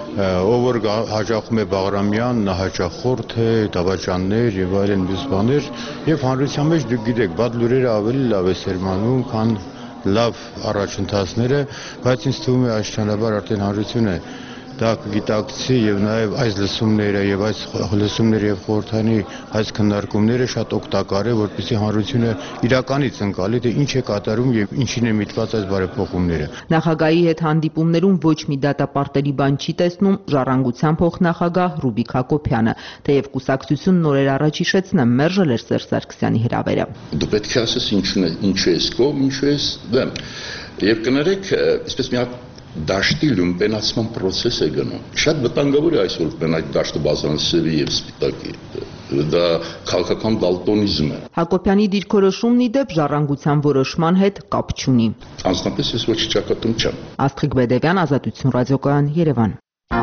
ով որ հաճախում է Բաղրամյան, նա հաճախորդ է, դավաճաններ եւ այլն մյուս բաներ, եւ հանրության մեջ դուք գիտեք, բադ լուրերը ավելի լավ է սերմանում, քան լավ առաջընթացները, բայց ինձ թվում է աշխանաբար արդեն հանրությունը դա կգիտակցի եւ նաեւ այս լսումները եւ այս լսումները եւ խորհրդանի այս քննարկումները շատ օգտակար է, որպեսզի հանրությունը իրականից ընկալի, թե ինչ է կատարում եւ ինչին է միտված այս բարեփոխումները։ Նախագահի հետ հանդիպումներում ոչ մի դատապարտելի բան չի տեսնում ժառանգության փոխնախագահ Ռուբիկ Հակոբյանը, թեև կուսակցությունն նորեր առաջ հիշեցնեմ, մերժել էր Սերժ Սարգսյանի հրավերը։ Դու պետք է ասես ինչն է, ինչ է կողմ, ինչ է դեմ։ Եվ կներեք, այսպես մի հատ դաշտի լումպենացման process է գնում։ Շատ վտանգավոր է այսօր այդ դաշտը բազմասերի եւ սպիտակի։ Դա քաղաքական դալտոնիզմ է։ Հակոբյանի դիրքորոշումն ի դեպ ժառանգության որոշման հետ կապ չունի։ Անձնապես ես ոչ ճակատում չեմ։ Աստղիկ Բեդևյան, Ազատություն ռադիոկայան, Երևան։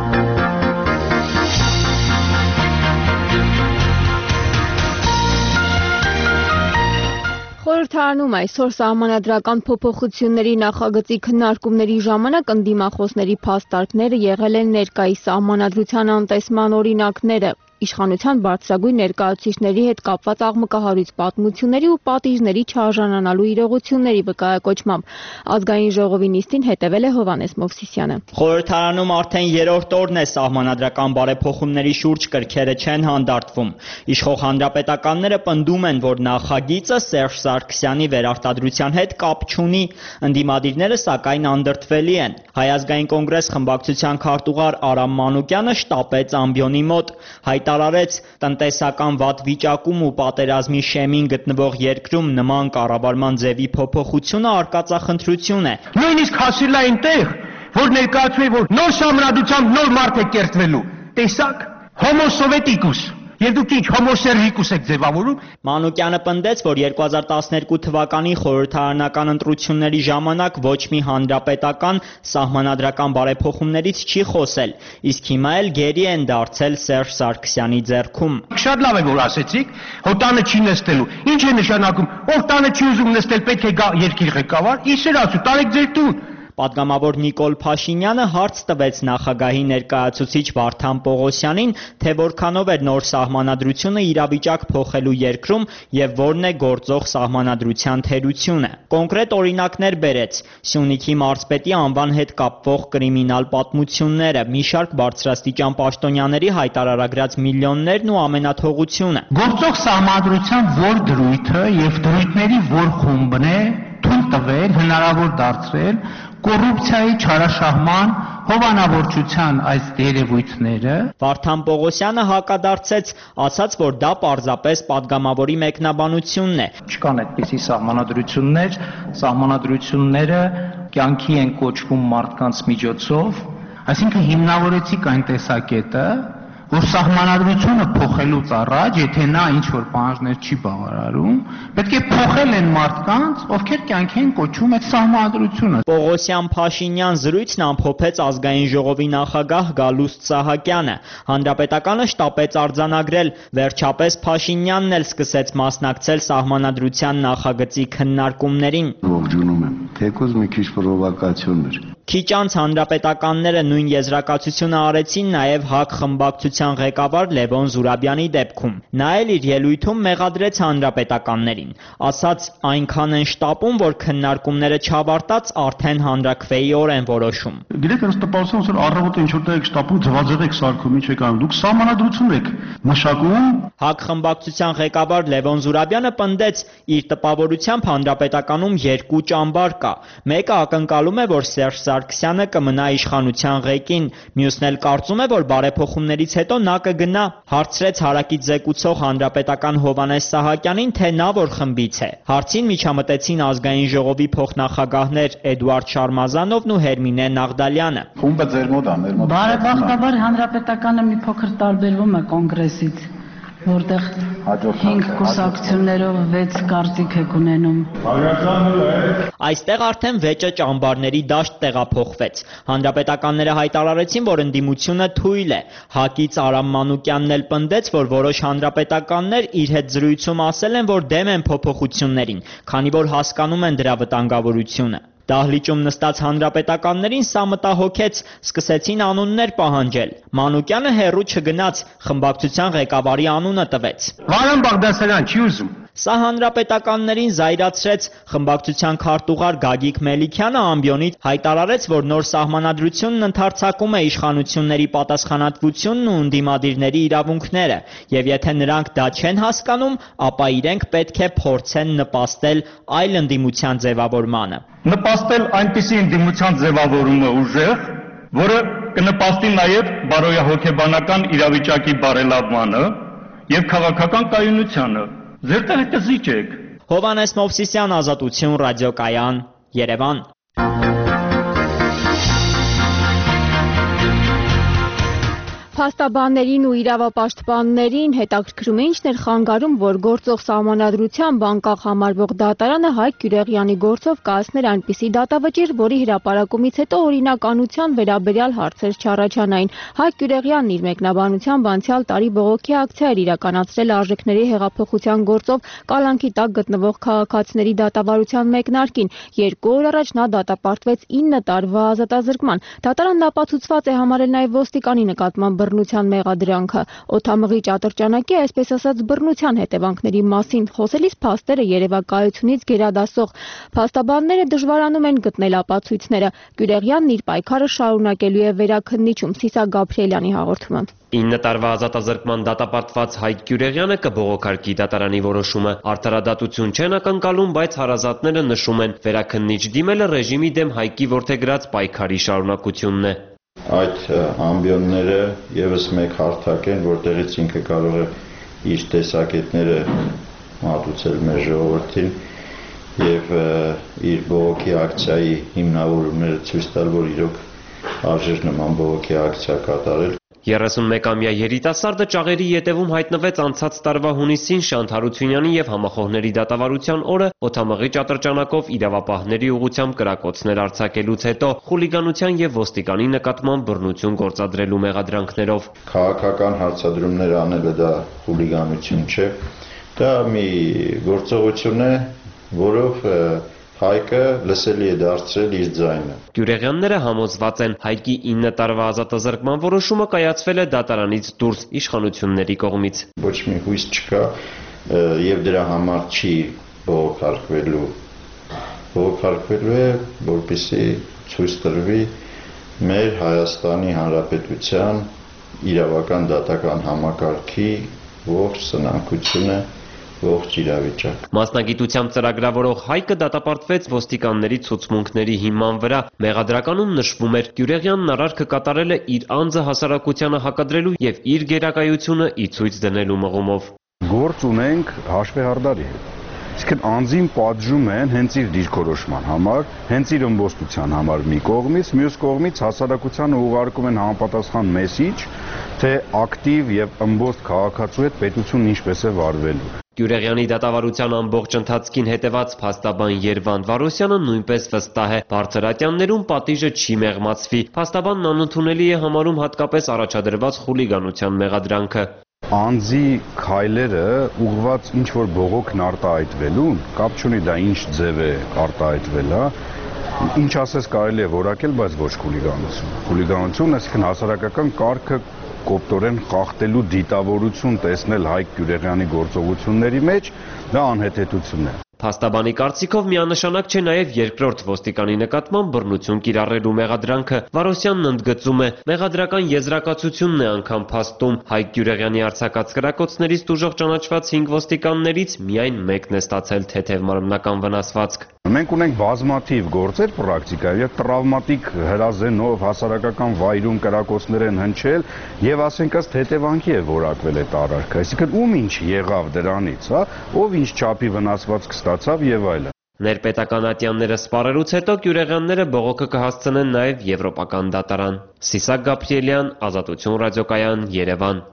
Խորհրդարանում այսօր սահմանադրական փոփոխությունների նախագծի քննարկումների ժամանակ ընդդիմախոսների փաստարկները եղել են ներկայիս սահմանադրության անտեսման օրինակները։ իշխանության բարձրագույն ներկայացուցիչների հետ կապված աղմկահարույց պատմությունների ու պատիժների չարժանանալու իրողությունների վկայակոչմամբ։ Ազգային ժողովի նիստին հետևել է Հովհաննես Մովսիսյանը։ Խորհրդարանում արդեն երրորդ օրն է սահմանադրական բարեփոխումների շուրջ կրքերը չեն հանդարտվում։ Իշխող հանրապետականները պնդում են, որ նախագիծը Սերժ Սարգսյանի վերարտադրության հետ կապ չունի, ընդդիմադիրները սակայն անդրդվելի են։ Հայ ազգային կոնգրես խմբակցության քարտուղար Արամ Մանուկյանը շտապեց ամբիոնի մոտ, հայտարարեց տնտեսական վատ վիճակում ու պատերազմի շեմին գտնվող երկրում նման կառավարման ձևի փոփոխությունը արկածախնդրություն է։ Նույնիսկ հասել է այնտեղ, որ ներկայացվի, որ նոր համրադությամբ նոր մարդ է կերտվելու։ Տեսակ, հոմո սովետիկուս։ Եվ դուք ինչ հոմոսերժիկուս եք ձևավորում։ Մանուկյանը պնդեց, որ երկու հազար տասներկու թվականի խորհրդարանական ընտրությունների ժամանակ ոչ մի հանրապետական սահմանադրական բարեփոխումներից չի խոսել, իսկ հիմա էլ գերի են դարձել Սերժ Սարգսյանի ձեռքում։ Շատ լավ է, որ ասեցիք, հո տանը չի նստելու։ Ինչ է նշանակում, ով տանը չի ուզում նստել, պետք է գա երկիր ղեկավար, իսեր ասու, տարեք ձեր տուն։ Պատգամավոր Նիկոլ Փաշինյանը հարց տվեց նախագահի ներկայացուցիչ Վարդան Պողոսյանին, թե որքանով է նոր սահմանադրությունը իրավիճակ փոխելու երկրում եւ որն է գործող սահմանադրության թերությունը։ Կոնկրետ օրինակներ բերեց՝ Սյունիքի մարզպետի անվան հետ կապվող կրիմինալ պատմությունները, մի շարք բարձրաստիճան պաշտոնյաների հայտարարագրած միլիոններն ու ամենաթողությունը։ Գործող սահմանադրության որ դրույթը եւ դրույթների որ խումբն է թույլ տվել, հնարավոր դարձրել կոռուպցիայի չարաշահման հովանավորչության այս երևույթները։ Վարդան Պողոսյանը հակադարձեց, ասաց, որ դա պարզապես պատգամավորի մեկնաբանությունն է։ Չկան այդպիսի սահմանադրություններ, սահմանադրությունները կյանքի են կոչվում մարդկանց միջոցով, այսինքն հիմնավորեցիք այն տեսակետը, որ սահմանադրությունը փոխելուց առաջ, եթե նա ինչ-որ պահանջներ չի բավարարում, պետք է փոխել են մարդկանց, ովքեր կյանքի են կոչում այդ սահմանադրությունը։ Պողոսյան-Փաշինյան զրույցն ամփոփեց ազգային ժողովի նախագահ Գալուստ Սահակյանը։ Հանրապետականը շտապեց արձանագրել, վերջապես Փաշինյանն էլ սկսեց մասնակցել սահմանադրության նախագծի քննարկումներին։ Ողջունում եմ, թեկուզ մի քիչ պրովոկացիոն էր։ Քիչ անց հանրապետականները նույն եզրակացությունը արեցին նաև ՀԱԿ խմբակցության ղեկավար Լևոն Զուրաբյանի դեպքում։ Նա էլ իր ելույթում մեղադրեց հանրապետականներին, ասաց այնքան են շտապում, որ քննարկումները չավարտած արդեն հանրաքվեի օր են որոշում։ Գիտեք, ըստ տպավորության, որ առավոտը ինչ որտեղ եք շտապում, ձվածեղ եք սարքում, ինչ եք անում, դուք սահմանադրություն եք մշակում։ ՀԱԿ խմբակցության ղեկավար Լևոն Զուրաբյանը պնդեց, իր տպավորությամբ հանրապետականում երկու ճամբար կա։ Մեկը ակնկալում է, որ Սերժ Սարգսյանը կմնա իշխանության ղեկին, մյուսն էլ կարծում է, որ բարեփոխումներից հետո նա կգնա։ Հարցրեց հարակից զեկուցող հանրապետական Հովհաննես Սահակյանին, թե նա որ խմբից է։ Հարցին միջամտեցին ազգային ժողովի փոխնախագահներ Էդուարդ Շարմազանովն ու Հերմինե Նաղդալյանը։ Խումբը ձեր մոտ է, մեր մոտ։ Բարեբախտաբար հանրապետականը մի փոքր տարբերվում է կոնգրեսից, որտեղ հինգ կուսակցություններով վեց կարծիք եք ունենում։ Այստեղ արդեն վեճը ճամբարների դաշտ տեղափոխվեց։ Հանրապետականները հայտարարեցին, որ ընդդիմությունը թույլ է։ ՀԱԿ-ից Արամ Մանուկյանն էլ պնդեց, որ որոշ հանրապետականներ իր հետ զրույցում ասել են, որ դեմ են փոփոխություններին, քանի որ հասկանում են դրա վտանգավորությունը։ Դահլիճում նստած հանրապետականներին սա մտահոգեց, սկսեցին անուններ պահանջել։ Մանուկյանը հեռու չգնաց, խմբակցության ղեկավարի անունը տվեց։ Վարան Բաղդասարյան չի ուզում։ Սա հանրապետականներին զայրացրեց։ Խմբակցության քարտուղար Գագիկ Մելիքյանը ամբիոնից հայտարարեց, որ նոր սահմանադրությունն ընդարձակում է իշխանությունների պատասխանատվությունն ու ընդդիմադիրների իրավունքները, եւ եթե նրանք դա չեն հասկանում, ապա իրենք պետք է փորձեն նպաստել այլ ընդդիմության ձևավորմանը։ Նպաստել այնպիսի ընդդիմության ձևավորումը ուժեղ, որը կնպաստի նաև բարոյահոգեբանական իրավիճակի բարելավմանը եւ քաղաքական կայունությանը։ Ձեր տեղը կզիջեք։ Հովհաննես Մովսիսյան, Ազատություն, ռադիոկայան, Երևան։ Փաստաբաններին ու իրավապաշտպաններին հետաքրքրում է ինչն էր խանգարում, որ գործող սահմանադրությամբ անկախ համարվող դատարանը Հայկ Գյուրեղյանի գործով կայացներ այնպիսի դատավճիռ, որի հրապարակումից հետո օրինականության վերաբերյալ հարցեր չառաջանային։ Հայկ Գյուրեղյանն իր մեկնաբանությամբ անցյալ տարի բողոքի ակցիա էր իրականացրել արժեքների հեղափոխության գործով կալանքի տակ գտնվող քաղաքացիների դատավարության մեկնարկին։ Երկու օր առաջ նա դատապարտվեց ինը տարվա ազատազրկման։ Դատարանն ապացուցված է համարել նաև ոստիկանի նկատմամբ բռնության մեղադրանքը։ Օդամղի ատրճանակի այսպես ասած բռնության հետևանքների մասին խոսելիս փաստերը երևակայությունից գերադասող փաստաբանները դժվարանում են գտնել ապացույցները։ Գյուրեղյանն իր պայքարը շարունակելու է վերաքննիչում Սիսա Գաբրիելյանի հաղորդումը։ ինը տարվա ազատազրկման դատապարտված Հայկ Գյուրեղյանը կբողոքարկի դատարանի որոշումը։ Արդարադատություն չեն ակնկալում, բայց հարազատները նշում են, վերաքննիչ դիմելը ռեժիմի դեմ Հայկի որդեգրած պայքարի շարունակությունն է։ Այդ ամբիոնները եւս մեկ հարթակ են, որտեղից ինքը կարող է իր տեսակետները մատուցել մեր ժողովրդին եւ իր բողոքի ակցիայի հիմնավորումները ցույց տալ, որ իրոք արժեր նման բողոքի ակցիա կատարել։ երեսունմեկամյա երիտասարդը ճաղերի ետևում հայտնվեց անցած տարվա հունիսին Շանթ Հարությունյանի եւ համախոհների դատավարության օրը օդամղի ատրճանակով իրավապահների ուղղությամբ կրակոցներ արձակելուց հետո խուլիգանության եւ ոստիկանի նկատմամբ բռնություն գործադրելու մեղադրանքներով։ Քաղաքական հարցադրումներ անելը դա խուլիգանություն չէ, դա մի գործողություն է, որով Հայկը լսելի է դարձրել իր ձայնը։ Գյուրեղյանները համոզված են, Հայկի ինը տարվա ազատազրկման որոշումը կայացվել է դատարանից դուրս իշխանությունների կողմից։ Ոչ մի հույս չկա եւ դրա համար չի բողոքարկվելու։ Բողոքարկվելու է, որպեսզի ցույց տրվի մեր Հայաստանի Հանրապետության իրավական դատական համակարգի ողջ սնանկությունը ողջ իրավիճակ։ Մասնագիտությամբ ծրագրավորող Հայկը դատապարտվեց ոստիկանների ցուցմունքների հիման վրա։ Մեղադրականում նշվում էր Գյուրեղյանն արարքը կատարել է իր անձը հասարակությանը հակադրելու եւ իր գերակայությունը ի ցույց դնելու մղումով։ Գործ ունենք հաշվեհարդարի հետ։ Իսկ անձին պատժում են հենց իր դիրքորոշման համար, հենց իր ըմբոստության համար մի կողմից, մյուս կողմից հասարակությանը ուղարկում են համապատասխան մեսիջ, թե ակտիվ եւ ըմբոստ քաղաքացու հետ պետությունն ինչպես է վարվելու։ Գյուրեղյանի դատավարության ամբողջ ընթացքին հետևած փաստաբան Երվանդ Վարոսյանը նույնպես վստահ է, բարձրատյաններում պատիժը չի մեղմացվի։ Փաստաբանն անընդունելի է համարում հատկապես առաջադրված խուլիգանության մեղադրանքը։ Անձի քայլերը ուղղված ինչ որ բողոքն արտահայտվելուն, կապ չունի դա ինչ ձև է արտահայտվել, հա, ինչ ասես կարելի է որակել, բայց ոչ խուլիգանություն։ Խուլիգանություն, այսինքն հասարակական կարգը կոպտորեն խախտելու դիտավորություն տեսնել Հայկ Գյուրեղյանի գործողությունների մեջ, դա անհեթեթություն է։ Փաստաբանի կարծիքով միանշանակ չէ նաև երկրորդ ոստիկանի նկատմամբ բռնություն կիրառելու մեղադրանքը։ Վարոսյանն ընդգծում է, մեղադրական եզրակացությունն է անգամ փաստում։ Հայկ Գյուրեղյանի արձակած կրակոցներից տուժող ճանաչված հինգ ոստիկաններից միայն մեկն է ստացել թեթև մարմնական վնասվածք։ Մենք ունենք բազմաթիվ գործեր պրակտիկայում, եւ տրավմատիկ հրազենով հասարակական վայրում կրակոցներ են հնչել եւ ասենք ըստ հետևանքի է որակվել այդ արարքը։ Այսինքն ում ինչ եղավ դրանից, հա, ով ինչ չափի վնասվածք ստացավ եւ այլն։ Ներպետական ատյանները սպառելուց հետո Գյուրեղյանները բողոքը կհասցնեն նաև եվրոպական դատարան։ Սիսա Գաբրիելյան, Ազատություն ռադիոկայան, Երևան։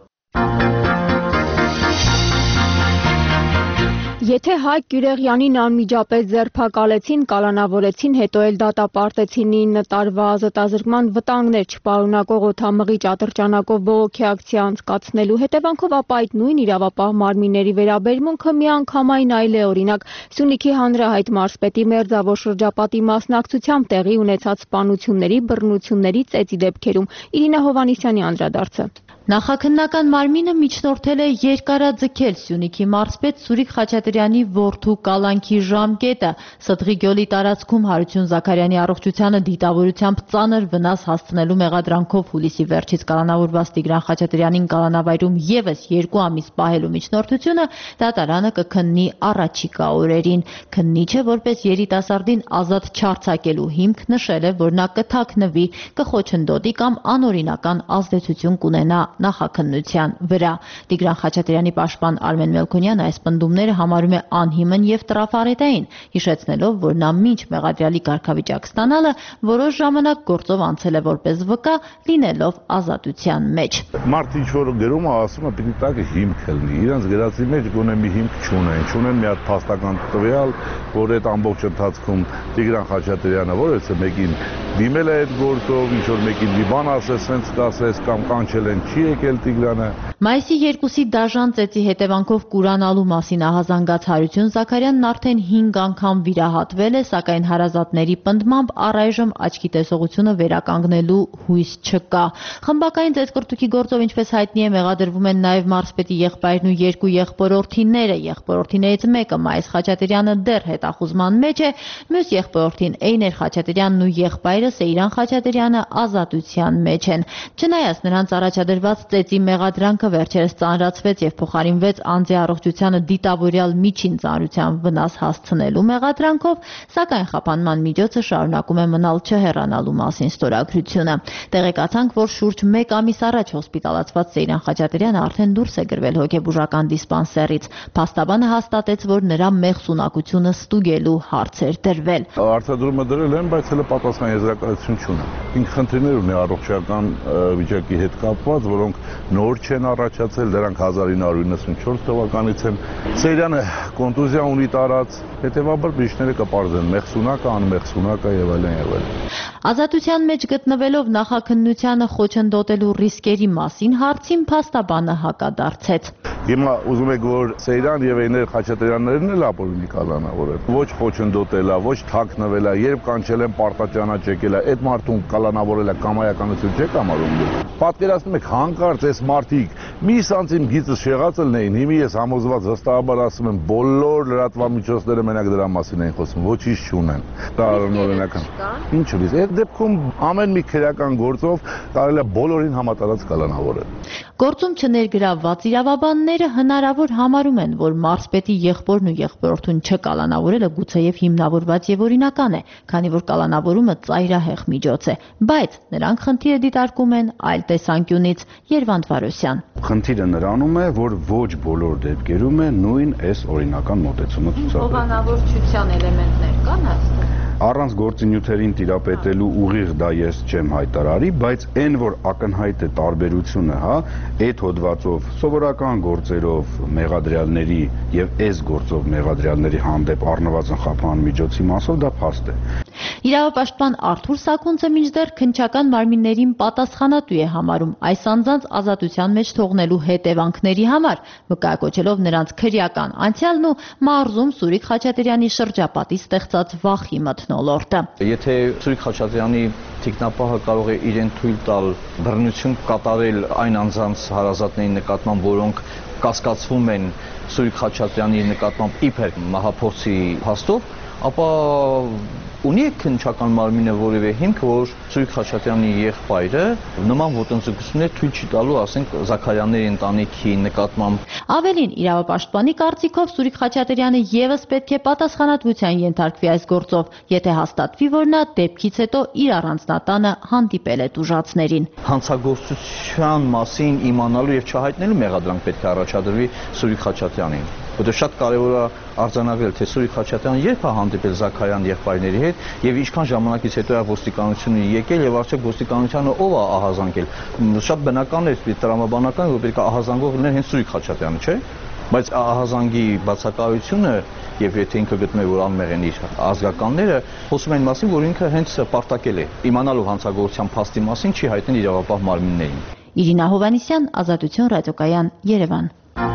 Եթե Հայկ Գյուրեղյանին անմիջապես ձերբակալեցին, կալանավորեցին, հետո էլ դատապարտեցին ինը տարվա ազատազրկման վտանգներ չպարունակող օդամղի ատրճանակով բողոքի ակցիա անցկացնելու հետևանքով, ապա այդ նույն իրավապահ մարմինների վերաբերմունքը միանգամայն այլ է, օրինակ Սյունիքի հանրահայտ մարզպետի Մերձավոր շրջապատի մասնակցությամբ տեղի ունեցած սպանությունների, բռնությունների ծեծի դեպքերում։ Իրինա Հովհաննիսյանի անդրադարձը։ Նախաքննական մարմինը միջնորդել է երկարաձգել Սյունիքի մարզպետ Սուրիկ Խաչատրյանի որդու կալանքի ժամկետը։ Սդղի գյոլի տարածքում Հարություն Զաքարյանի առողջությանը դիտավորությամբ ծանր վնաս հասցնելու մեղադրանքով հուլիսի վերջից կալանավորված Տիգրան Խաչատրյանին կալանավայրում եւս երկու ամիս պահելու միջնորդությունը դատարանը կքննի առաջիկա օրերին։ Քննիչը որպես երիտասարդին ազատ չարձակելու հիմք նշել է, որ նա կթաքնվի, կխոչընդոտի կամ անօրինական ազդեցություն կունենա նախաքննության վրա։ Տիգրան Խաչատրյանի պաշտպան Արմեն Մելքոնյանը այս պնդումները համարում է անհիմն եւ տրաֆարետային, հիշեցնելով, որ նա մինչ մեղադրյալի կարգավիճակ ստանալը որոշ ժամանակ գործով անցել է որպես վկա, լինելով ազատության մեջ։ Մարդ ինչ որ գրում է, ասում է պիտի տակը հիմք լինի, իրենց գրածի մեջ գոնե մի հիմք չունեն, չունեն մի հատ փաստական տվյալ, որ այդ ամբողջ ընթացքում Տիգրան Խաչատրյանը որևէ մեկին դիմել է այդ գործով, ինչ որ մեկին մի բան ասես, սենց կասես կամ կանչել են չի եկել Տիգրանը։ Մայիսի երկուսի դաժան ծեծի հետևանքով կուրանալու մասին ահազանգած Հարություն Զաքարյանն արդեն հինգ անգամ վիրահատվել է, սակայն հարազատների պնդմամբ առայժմ աչքի տեսողությունը վերականգնելու հույս չկա։ Խմբակային ծեծկռտուքի գործով, ինչպես հայտնի է, մեղադրվում են նաև մարզպետի եղբայրն ու երկու եղբորորդիները։ Եղբորորդիներից մեկը Մայիս Խաչատրյանը դեռ հետախուզման մեջ է, մյուս եղբորորդին Էյներ Խաչատրյանն ու եղբայրը Սեյրան Խաչատրյանը ազատության մեջ են։ Չնայած նրանց առաջադրված ծեծի մեղադրանքը վերջերս ծանրացվեց եւ փոխարինվեց անձի առողջությանը դիտավորյալ միջին ծանրության վնաս հասցնելու մեղադրանքով, սակայն խափանման միջոցը շարունակում է մնալ չհեռանալու մասին ստորագրությունը։ Տեղեկացանք, որ շուրջ մեկ ամիս առաջ հոսպիտալացված Սեյրան Խաչատրյանը արդեն դուրս է գրվել հոգեբուժական դիսպանսերից։ Փաստաբանը հաստատեց, որ նրա մեղսունակությունը ստուգելու հարց էր դրվել։ Արտադրումը դրել են, բայց հələ պատասխան եզրակացություն չունեն։ Ինքը խնդիրներ ունի առողջական վիճակի հետ կապված, որոնք նոր չեն առաջացել, դրանք հազար ինը հարյուր իննսունչորս թվականից են։ Սեյրանը կոնտուզիա ունի տարած, հետևաբար բժիշկները կպարզեն մեղսունակը, անմեղսունակը եւ այլն եւ այլն։ Ազատության մեջ գտնվելով նախաքննությանը խոչընդոտելու ռիսկերի մասին հարցին փաստաբանը հակադարձեց։ Հիմա ուզում եք, որ Սեյրան եւ Էյներ Խաչատրյաններն էլ ապօրինի կալանավորեն։ Ոչ խոչընդոտելա, ոչ թաքնվելա, երբ կանչել են պարտաճանաչ եկելա, այդ մարդուն կալանավորելա կամայականություն չեք համարում։ Պատկերացնում եք, հանկարծ այս մարդիկ մի սանտիմ գիծը շեղացել էին, հիմա ես համոզված վստահաբար ասում եմ, բոլոր լրատվամիջոցները մենակ դրա մասին են խոսում, ոչինչ չունեն։ Դա օրինական։ Ինչ լույս, այդ դեպքում ամեն մի քրեական գործով կարելի է բոլորին համատարած կալանավորել։ Գործում չներգրավված իրավաբանները հնարավոր համարում են, որ մարզպետի եղբորն ու եղբորորդուն չկալանավորելը գուցեև հիմնավորված եւ օրինական է, քանի որ կալանավորումը ծայրահեղ միջոց է, բայց նրանք խնդիրը դիտարկում են այլ տեսանկյունից։ Երվանդ Վարոսյան։ Խնդիրը նրանում է, որ ոչ բոլոր դեպքերում է նույն այս օրինական մոտեցումը ցուցաբերել։ Հովանավորչության էլեմենտներ կան այստեղ։ Առանց գործնյութերին տիրապետելու ուղիղ դա ես չեմ հայտարարի, բայց այն, որ ակնհայտ է տարբերությունը, հա, այդ հոդվածով սովորական գործերով մեղադրյալների եւ այս գործով մեղադրյալների հանդեպ առնվազն խափան միջոցի մասով դա փաստ է։ Իրավապաշտպան Արթուր Սաքունցը մինչդեռ քննչական մարմիններին պատասխանատու է համարում այս անձանց ազատության մեջ թողնելու հետևանքների համար, վկայակոչելով նրանց քրեական անցյալն ու մարզում Սուրիկ Խաչատրյանի շրջապատի ստեղծած վախի մթնոլորտը։ Եթե Սուրիկ Խաչատրյանի թիկնապահը կարող է իրեն թույլ տալ բռնություն կատարել այն անձանց հարազատների նկատմամբ, որոնք կասկածվում են Սուրիկ Խաչատրյանի նկատմամբ իբր մահափորձի փաստով, ապա ունի եք քննչական մարմինը որևէ հիմք, որ Սուրիկ Խաչատրյանի եղբայրը նման ոտնձգություններ թույլ չի տալու, ասենք, Զաքարյանների ընտանիքի նկատմամբ։ Ավելին, իրավապաշտպանի կարծիքով Սուրիկ Խաչատրյանը եւս պետք է պատասխանատվության ենթարկվի այս գործով, եթե հաստատվի, որ նա դեպքից հետո իր առանձնատանը հանդիպել է տուժածներին։ Հանցագործության մասին իմանալու եւ չհայտնելու մեղադրանք պետք է առաջադրվի Սուրիկ Խաչատրյանին։ Որտեղ շատ կարևոր է արձանագրել, թե Սուրիկ Խաչատրյանը երբ է հանդիպել Զաքարյան եղբայրների հետ եւ ինչքան ժամանակից հետո է ոստիկանությունը եկել եւ արդյոք ոստիկանությանը ով է ահազանգել։ Շատ բնական է, տրամաբանական, որ պետք է ահազանգող լիներ հենց Սուրիկ Խաչատրյանը, չէ՞։ Բայց ահազանգի բացակայությունը եւ եթե ինքը գտնում է, որ անմեղ են իր ազգականները, խոսում են մասին, որ ինքը հենց պարտակել է։ Իմանալով հանցագործության փաստի մասին չի հայտնել իրավապահ մարմիններին։ Իրինա Հովանիսյան, Ազատություն ռադիոկայան, Երևան։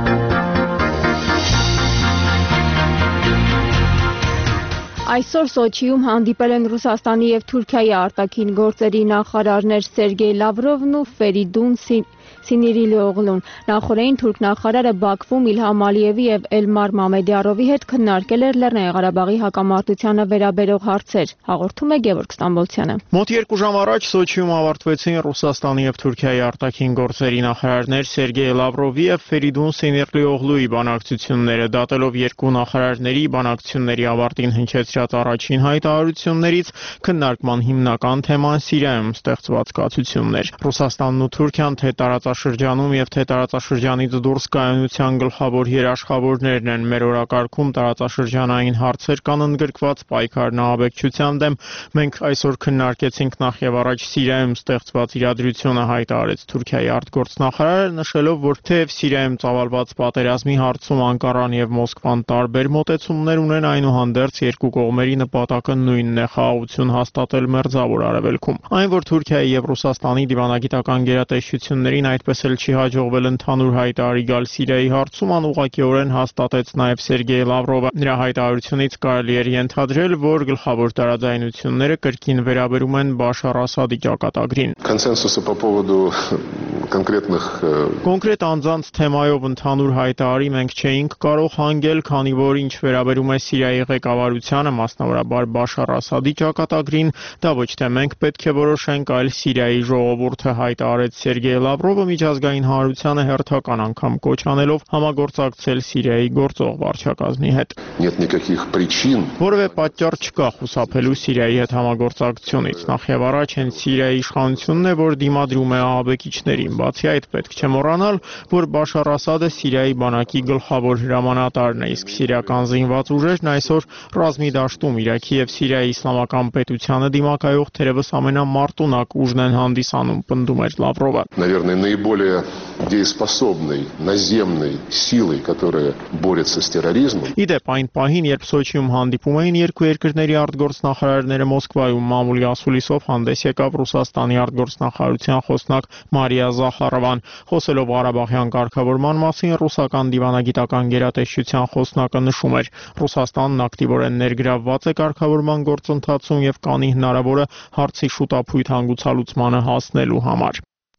Այսօր Սոչիում հանդիպել են Ռուսաստանի եւ Թուրքիայի արտաքին գործերի նախարարներ Սերգեյ Լավրովն ու Ֆերիդուն Սինիրիլիօղլուն։ Նախորդին թուրք նախարարը Բաքվում Իլհամ Ալիևի եւ Էլմար Մամեդյարովի հետ քննարկել էր Լեռնային Ղարաբաղի հակամարտությանը վերաբերող հարցեր։ Հաղորդում է Գևորգ Ստամբոլցյանը։ Մոտ երկու ժամ առաջ Սոչիում ավարտվեցին Ռուսաստանի եւ Թուրքիայի արտաքին գործերի նախարարներ Սերգեյ Լավրովի եւ Ֆերիդուն Սինիրիլիօղլուի բանակցությունները, դատելով երկու նախարարների բանակցությունների ավարտին հնչեցրած առաջին հայտարարություններից, քննարկման հիմնական թեման Սիրիայում ստեղծված կացություններ։ Ռուսաստանն ու Թուրքիան թե տարածաշրջանում եւ թե տարածաշրջանից դուրս կայունության գլխավոր երաշխավորներն են։ Մեր օրակարգում տարածաշրջանային հարցեր կան ընդգրկված պայքարն ահաբեկչության դեմ։ Մենք այսօր քննարկեցինք նախ եւ առաջ Սիրիայում ստեղծված իրադրությունը, հայտարարեց Թուրքիայի արտգործնախարարը, նշելով, որ թեև Սիրիայում ծավալված պատերազմի հարցում Անկարան եւ Մոսկվան տարբեր մոտեցումներ ունեն, այնուհանդերձ երկու կողմերի նպատակը նույնն է՝ խաղաղություն հաստատել Մերձավոր Արևելքում։ Այն, որ Թուրքիայի եւ Ռուսաստանի դիվանագիտական գերատեսչություններին այդ այդպես էլ չի հաջողվել ընդհանուր հայտարարի գալ Սիրիայի հարցում, անուղղակիորեն հաստատեց նաև Սերգեյ Լավրովը։ Նրա հայտարարությունից կարելի էր ենթադրել, որ գլխավոր տարաձայնությունները կրկին վերաբերում են Բաշար Ասադի ճակատագրին։ Консенсуса по поводу конкретных Կոնկրետ անձանց թեմայով ընդհանուր հայտարարի մենք չէինք կարող հանգել, քանի որ ինչ վերաբերում է Սիրիայի ղեկավարությանը, մասնավորաբար Բաշար Ասադի ճակատագրին, դա ոչ թե մենք պետք է որոշենք, այլ Սիրիայի ժողովուրդը, հայտարարեց Սերգեյ Լավրովը, միջազգային հանրությանը հերթական անգամ կոչ անելով համագործակցել Սիրիայի գործող վարչակազմի հետ։ Нет никаких причин. Որևէ պատճառ չկա խուսափելու Սիրիայի հետ համագործակցությունից։ Նախ եւ առաջ հենց Սիրիայի իշխանությունն է, որ դիմադրում է ահաբեկիչներին։ Բացի այդ, պետք չէ մոռանալ, որ Բաշար Ասադը Սիրիայի բանակի գլխավոր հրամանատարն է, իսկ սիրիական զինված ուժերն այսօր ռազմի դաշտում Իրաքի եւ Սիրիայի իսլամական պետությանը դիմակայող թերևս ամենամարտունակ ուժն են հանդիսանում, պնդում էր Լավրովը։ Наверное, наиболее дееспособной наземной силой, которая борется с терроризмом. Իդեպ այն պահին, երբ Սոչիում հանդիպում էին երկու երկրների արտգործնախարարները Մոսկվայում, մամուլի ասուլիսով հանդես եկավ Ռուսաստանի արտգործնախարարության խոսնակ Մարիա Զախարովան։ Խոսելով Ղարաբաղյան կարգավորման մասին, ռուսական դիվանագիտական գերատեսչության խոսնակը նշում էր. Ռուսաստանն ակտիվորեն ներգրավված է կարգավորման գործընթացում եւ կանի հնարավորը հարցի շուտափույթ հանգուցալուծմանը հասնելու համար։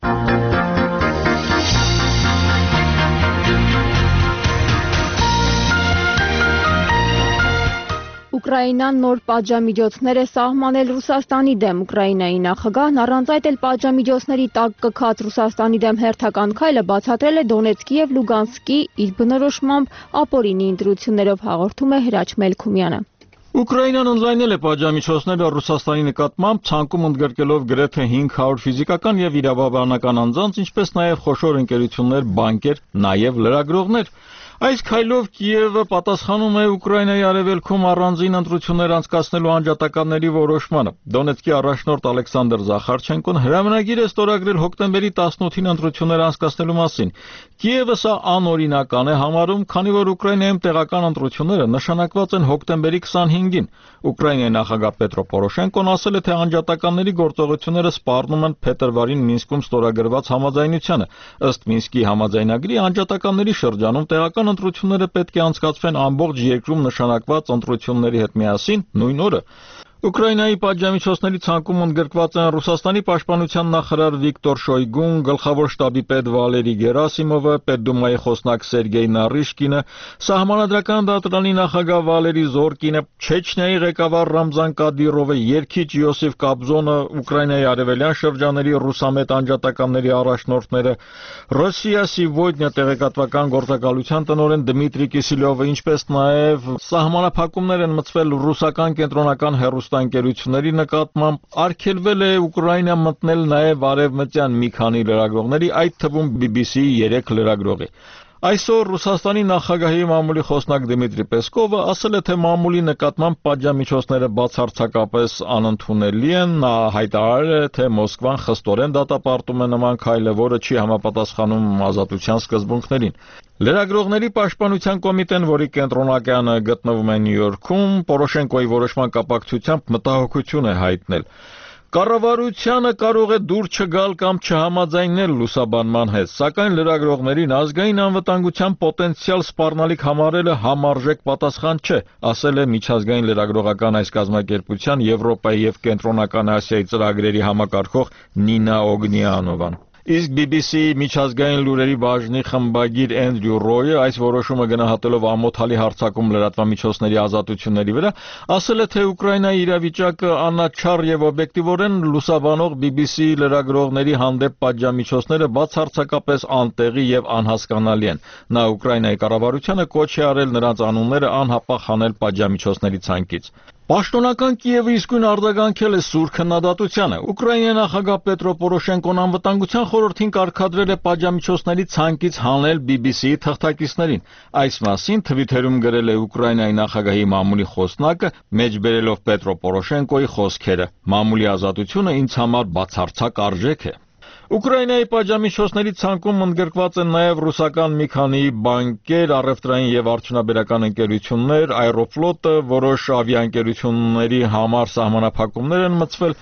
Ուկրաինան նոր պատժամիջոցներ է սահմանել Ռուսաստանի դեմ։ Ուկրաինայի նախագահն առանց այդ էլ պատժամիջոցների տակ կքած Ռուսաստանի դեմ հերթական քայլը բացատրել է Դոնեցկի եւ Լուգանսկի իր բնորոշմամբ ապօրինի ընտրություններով, հաղորդում է Հրաչ Մելքումյանը։ Ուկրաինան ընդլայնել է պատժամիջոցները Ռուսաստանի նկատմամբ, ցանկում ընդգրկելով գրեթե հինգ հարյուր ֆիզիկական եւ իրավաբանական անձանց, ինչպես նաեւ խոշոր ընկերություններ, բանկեր, նաեւ լրագրողներ։ Այս քայլով Կիևը պատասխանում է Ուկրաինայի արևելքում առանձին ընտրություններ անցկացնելու անջատականների որոշմանը։ Դոնեցկի առաջնորդ Ալեքսանդր Զախարչենկոն հրամանագիր է ստորագրել հոկտեմբերի տասնութին ընտրություններ անցկացնելու մասին։ Կիևը սա անօրինական է համարում, քանի որ Ուկրաինայում տեղական ընտրությունները նշանակված են հոկտեմբերի քսանհինգին։ Ուկրաինայի նախագահ Պետրո Պորոշենկոն ասել է, թե անջատականների գործողությունները սպառնում են փետրվարին Մինսկում ստորագրված համաձայնությանը։ Ըստ Մինսկի համաձայնագրի անջատականների շրջանում տեղական ընտրությունները պետք է անցկացվեն ամբողջ երկրում նշանակված ընտրությունների հետ միասին նույն օրը։ Ուկրաինայի պատժամիջոցների ցանկում ընդգրկված են Ռուսաստանի պաշտպանության նախարար Վիկտոր Շոյգուն, գլխավոր շտաբի պետ Վալերի Գերասիմովը, Պետդումայի խոսնակ Սերգեյ Նարիշկինը, Սահմանադրական դատարանի նախագահ Վալերի Զորկինը, Չեչնիայի ղեկավար Ռամզան Կադիրովը, երգիչ Յոսիֆ Կաբզոնը, Ուկրաինայի արևելյան շրջանների ռուսամետ անջատականների առաջնորդները, Ռոսիա Սիվոդնյա տեղեկատվական գործակալության տնօրեն Դմիտրի Կիսիլյովը, ինչպես նաև սահմանափակումներ են մտցվել ռուսական կենտրոնական հեռուստաընկերությունների նկատմամբ, արգելվել է Ուկրաինա մտնել նաև արևմտյան մի քանի լրագրողների, այդ թվում բի բի սի-ի երեք լրագրողի։ Այսօր Ռուսաստանի նախագահի մամուլի խոսնակ Դմիտրի Պեսկովը ասել է, թե մամուլի նկատմամբ պատժամիջոցները բացարձակապես անընդունելի են։ Նա հայտարարել է, թե Մոսկվան խստորեն դատապարտում է նման քայլը, որը չի համապատասխանում ազատության սկզբունքներին։ Լրագրողների պաշտպանության կոմիտեն, որի կենտրոնականը գտնվում է Նյու Յորքում, Պորոշենկոյի որոշման կապակցությամբ մտահոգություն է հայտնել։ Կառավարությանը կարող է դուր չգալ կամ չհամաձայնել լուսաբանման հետ, սակայն լրագրողներին ազգային անվտանգության պոտենցիալ սպառնալիք համարելը համարժեք պատասխան չէ, ասել է միջազգային լրագրողական այս կազմակերպության Եվրոպայի եւ Կենտրոնական Ասիայի ծրագրերի համակարգող Նինա Օգնիանովան։ Իսկ բի բի սի-ի միջազգային լուրերի բաժնի խմբագիր Էնդրյու Ռոյը այս որոշումը գնահատելով ամոթալի հարձակում լրատվամիջոցների ազատությունների վրա, ասել է, թե Ուկրաինայի իրավիճակը անաչառ եւ օբյեկտիվորեն լուսաբանող բի բի սի լրագրողների հանդեպ պատժամիջոցները բացարձակապես անտեղի եւ անհասկանալի են։ Նա Ուկրաինայի կառավարությանը կոչ է արել նրանց անունները անհապաղ հանել պատժամիջոցների ցանկից։ Պաշտոնական Կիևը իսկույն արձագանքել է սուր քննադատությանը։ Ուկրաինայի նախագահ Պետրո Պորոշենկոն անվտանգության խորհրդին կարգադրել է պատժամիջոցների ցանկից հանել բի բի սի-ի թղթակիցներին։ Այս մասին թվիթերում գրել է Ուկրաինայի նախագահի մամուլի խոսնակը, մեջբերելով Պետրո Պորոշենկոյի խոսքերը. «Մամուլի ազատությունը ինձ համար բացարձակ արժեք է»։ Ուկրաինայի պատժամիջոցների ցանկում ընդգրկված են նաև ռուսական մի քանի բանկեր, առևտրային եւ արդյունաբերական ընկերություններ, Aeroflot-ը, որոշ ավիաընկերությունների համար սահմանափակումներ են մտցվել։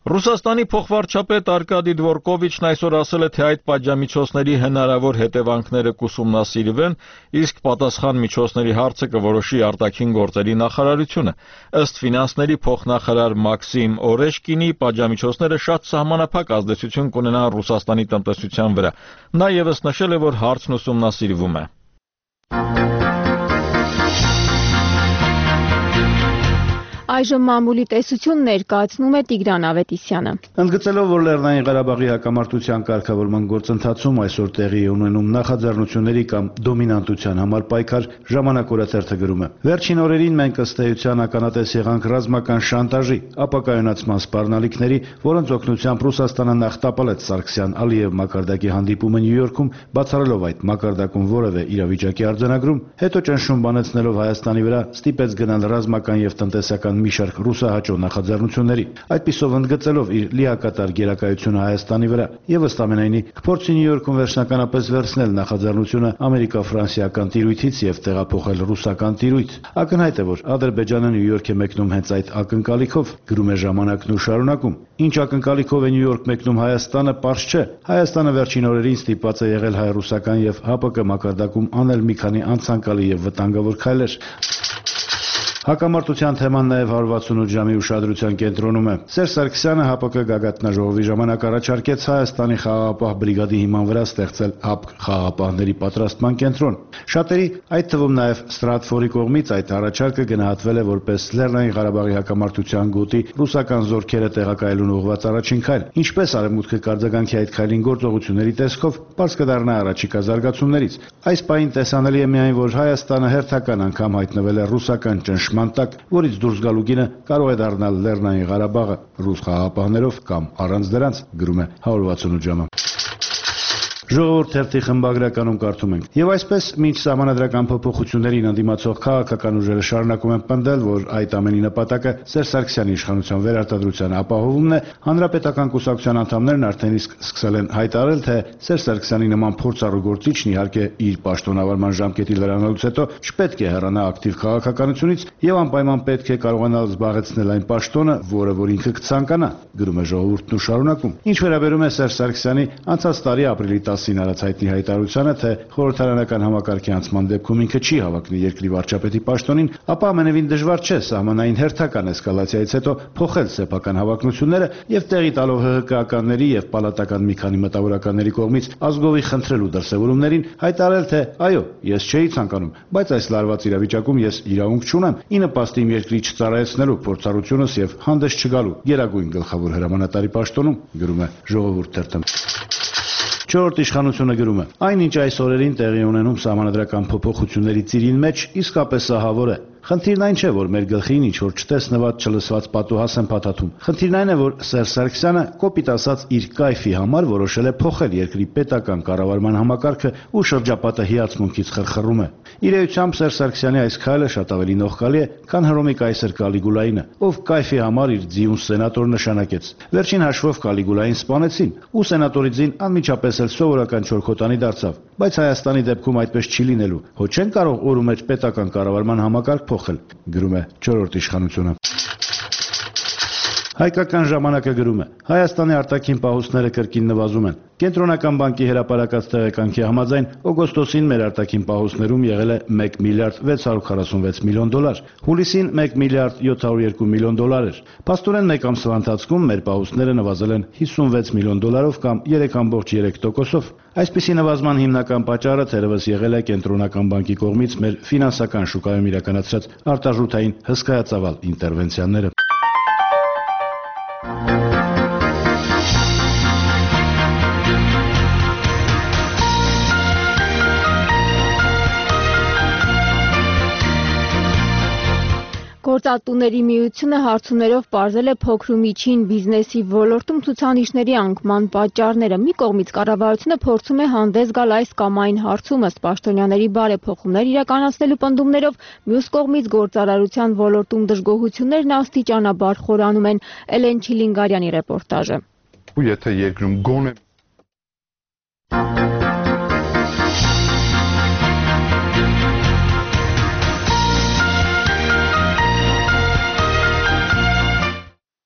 Ռուսաստանի փոխվարչապետ Արկադի Դվորկովիչն այսօր ասել է, թե այդ պատժամիջոցների հնարավոր հետևանքները կուսումնասիրվեն, իսկ պատասխան միջոցների հարցը կորոշի արտաքին գործերի նախարարությունը։ Ըստ ֆինանսների փոխնախարար Մաքսիմ Օրեշկինի, պատժամիջոցները շատ սահմանափակ ազդեցություն կունենան Ռուսաստանի տնտեսության վրա։ Նա ևս նշել է, որ հարցն ուսումնասիրվում է։ Այժմ մամուլի տեսություն ներկայացնում է Տիգրան Ավետիսյանը։ Ընդգծելով, որ Լեռնային Ղարաբաղի հակամարտության կարգավորման գործընթացում այսօր տեղի է ունենում նախաձեռնությունների կամ դոմինանտության համար պայքար, ժամանակ օրաթերթը գրում է. Վերջին օրերին մենք ըստ էության ականատես եղանք ռազմական շանտաժի, ապակայունացման սպառնալիքների, որոնց օգնությամբ Ռուսաստանը նախ տապալեց Սարգսյան-Ալիև մակարդակի հանդիպումը Նյու Յորքում, բացառելով այդ մակարդակում որևէ իրավիճակի արձանագրում, հետո ճնշում բանեցնելով Հայաստանի վրա, ստիպեց գնալ ռազմական եւ տնտեսական մի շարք ռուսահաճո նախաձեռնությունների, այդպիսով ընդգծելով իր լիակատար գերակայությունը Հայաստանի վրա, եւ ըստ ամենայնի կփորձի Նյու Յորքում վերջնականապես վերցնել նախաձեռնությունը ամերիկա-ֆրանսիական տիրույթից եւ տեղափոխել ռուսական տիրույթ։ Ակնհայտ է, որ Ադրբեջանը Նյու Յորք է մեկնում հենց այդ ակնկալիքով, գրում է ժամանակն ու շարունակում։ Ինչ ակնկալիքով է Նյու Յորք մեկնում Հայաստանը, պարզ չէ։ Հայաստանը վերջին օրերին ստիպված է եղել հայ-ռուսական եւ ՀԱՊԿ մակարդակում անել մի քանի անցանկալի եւ վտանգավոր քայլեր։ Հակամարտության թեման նաև հարյուր վաթսունութ ժամի ուշադրության կենտրոնում է։ Սերժ Սարգսյանը ՀԱՊԿ գագաթնաժողովի ժամանակ առաջարկեց Հայաստանի խաղաղապահ բրիգադի հիման վրա ստեղծել ՀԱՊԿ խաղաղապահների պատրաստման կենտրոն։ Շատերի, այդ թվում նաև Ստրատֆորի կողմից այդ առաջարկը գնահատվել է որպես Լեռնային Ղարաբաղի հակամարտության գոտի ռուսական զորքերը տեղակայելուն ուղղված առաջին քայլ։ Ինչպես Արևմուտքը կարձագանքի այդ քայլին գործողությունների տեսքով, պարզ կդառնա առաջիկա զարգացումներից։ Այս պահին տեսանելի է միայն, որ Հայաստանը հերթական անգամ հայտնվել է ռուսական ճնշման տակ, որից դուրս գալու գինը կարող է դառնալ Լեռնային Ղարաբաղը ռուս խաղաղապահներով կամ առանց դրանց, գրում է հարյուր վաթսունութ ժամը։ Ժողովուրդ թերթի խմբագրականում կարդում ենք. Եվ այսպես, մինչ սահմանադրական փոփոխություններին ընդդիմացող քաղաքական ուժերը շարունակում են պնդել, որ այդ ամենի նպատակը Սերժ Սարգսյանի իշխանության վերարտադրության ապահովումն է, հանրապետական կուսակցության անդամներն արդեն իսկ սկսել են հայտարարել, թե Սերժ Սարգսյանի նման փորձառու գործիչն իհարկե իր պաշտոնավարման ժամկետի լրանալուց հետո չպետք է հեռանա ակտիվ քաղաքականությունից եւ անպայման պետք է կարողանալ զբաղեցնել այն պաշտոնը, որը որ ինքը կցանկանա, գրում է Ժողովուրդն ու շարունակում։ Ինչ վերաբերում է Սերժ Սարգսյանի անցած տարի ապրիլի տասին արած հայտնի հայտարարությանը, թե խորհրդարանական համակարգի անցման դեպքում ինքը չի հավակնի երկրի վարչապետի պաշտոնին, ապա ամենևին դժվար չէ սահմանային հերթական էսկալացիայից հետո փոխել սեփական հավակնությունները եւ տեղի տալով ՀՀԿ-ականների եւ պալատական մի քանի մտավորականների կողմից ազգովի խնդրելու դրսեւորումներին հայտարարել, թե այո, ես չէի ցանկանում, բայց այս լարված իրավիճակում ես իրավունք չունեմ ի նպաստ իմ երկրի չծառայեցնելու փորձառությունս եւ հանդես չգալու գերագույն գլխավոր հրամանատարի պաշտոնում, գրում է Ժողովուրդ թերթը։ Չորրորդ իշխանությունը գրում է. այնինչ այս օրերին տեղի ունենում սահմանադրական փոփոխությունների ծիրին մեջ իսկապես ահավոր է։ Խնդիրն այն չէ, որ մեր գլխին ինչ որ չտեսնված, չլսված պատուհաս են փաթաթում։ Խնդիրն այն է, որ Սերժ Սարգսյանը կոպիտ ասած իր կայֆի համար որոշել է փոխել երկրի պետական կառավարման համակարգը ու շրջապատը հիացմունքից խրխռում է։ Իր էությամբ Սերժ Սարգսյանի այս քայլը շատ ավելի նողկալի է, քան Հռոմի կայսր Կալիգուլայինը, ով կայֆի համար իր ձիուն սենատոր նշանակեց։ Վերջին հաշվով Կալիգուլային սպանեցին, ու սենատորի ձին անմիջապես էլ սովորական չորքոտանի դարձավ։ Բայց Հայաստանի դեպքում այդպես չի լինելու։ Հո չեն կարող օրու մեջ պետական կառավարման համակարգ փոխել, գրում է չորրորդ իշխանությունը։ Հայկական ժամանակը գրում է. Հայաստանի արտաքին պահուստները կրկին նվազում են։ Կենտրոնական բանկի հրապարակած տեղեկանքի համաձայն օգոստոսին մեր արտաքին պահուստներում եղել է մեկ միլիարդ վեց հարյուր քառասունվեց միլիոն դոլար, հուլիսին մեկ միլիարդ յոթ հարյուր երկու միլիոն դոլար էր։ Փաստորեն մեկ ամսվա ընթացքում մեր պահուստները նվազել են հիսունվեց միլիոն դոլարով կամ երեք կόμկոմ երեք տոկոսով։ Այսպիսի նվազման հիմնական պատճառը թերևս եղել է կենտրոնական բանկի կողմից մեր ֆինանսական շուկայում իրականացրած արտարժութային հսկայածավալ ինտերվենցիաները։ Գործատուների միությունը հարցումներով պարզել է փոքր ու միջին բիզնեսի ոլորտում ցուցանիշների անկման պատճառները։ Մի կողմից կառավարությունը փորձում է հանդես գալ այս կամ այն հարցում ըստ պաշտոնյաների բարեփոխումներ իրականացնելու պնդումներով, մյուս կողմից գործարարության ոլորտում դժգոհություններն աստիճանաբար խորանում են։ Էլեն Չիլինգարյանի ռեպորտաժը։ Ու եթե երկրում գոնե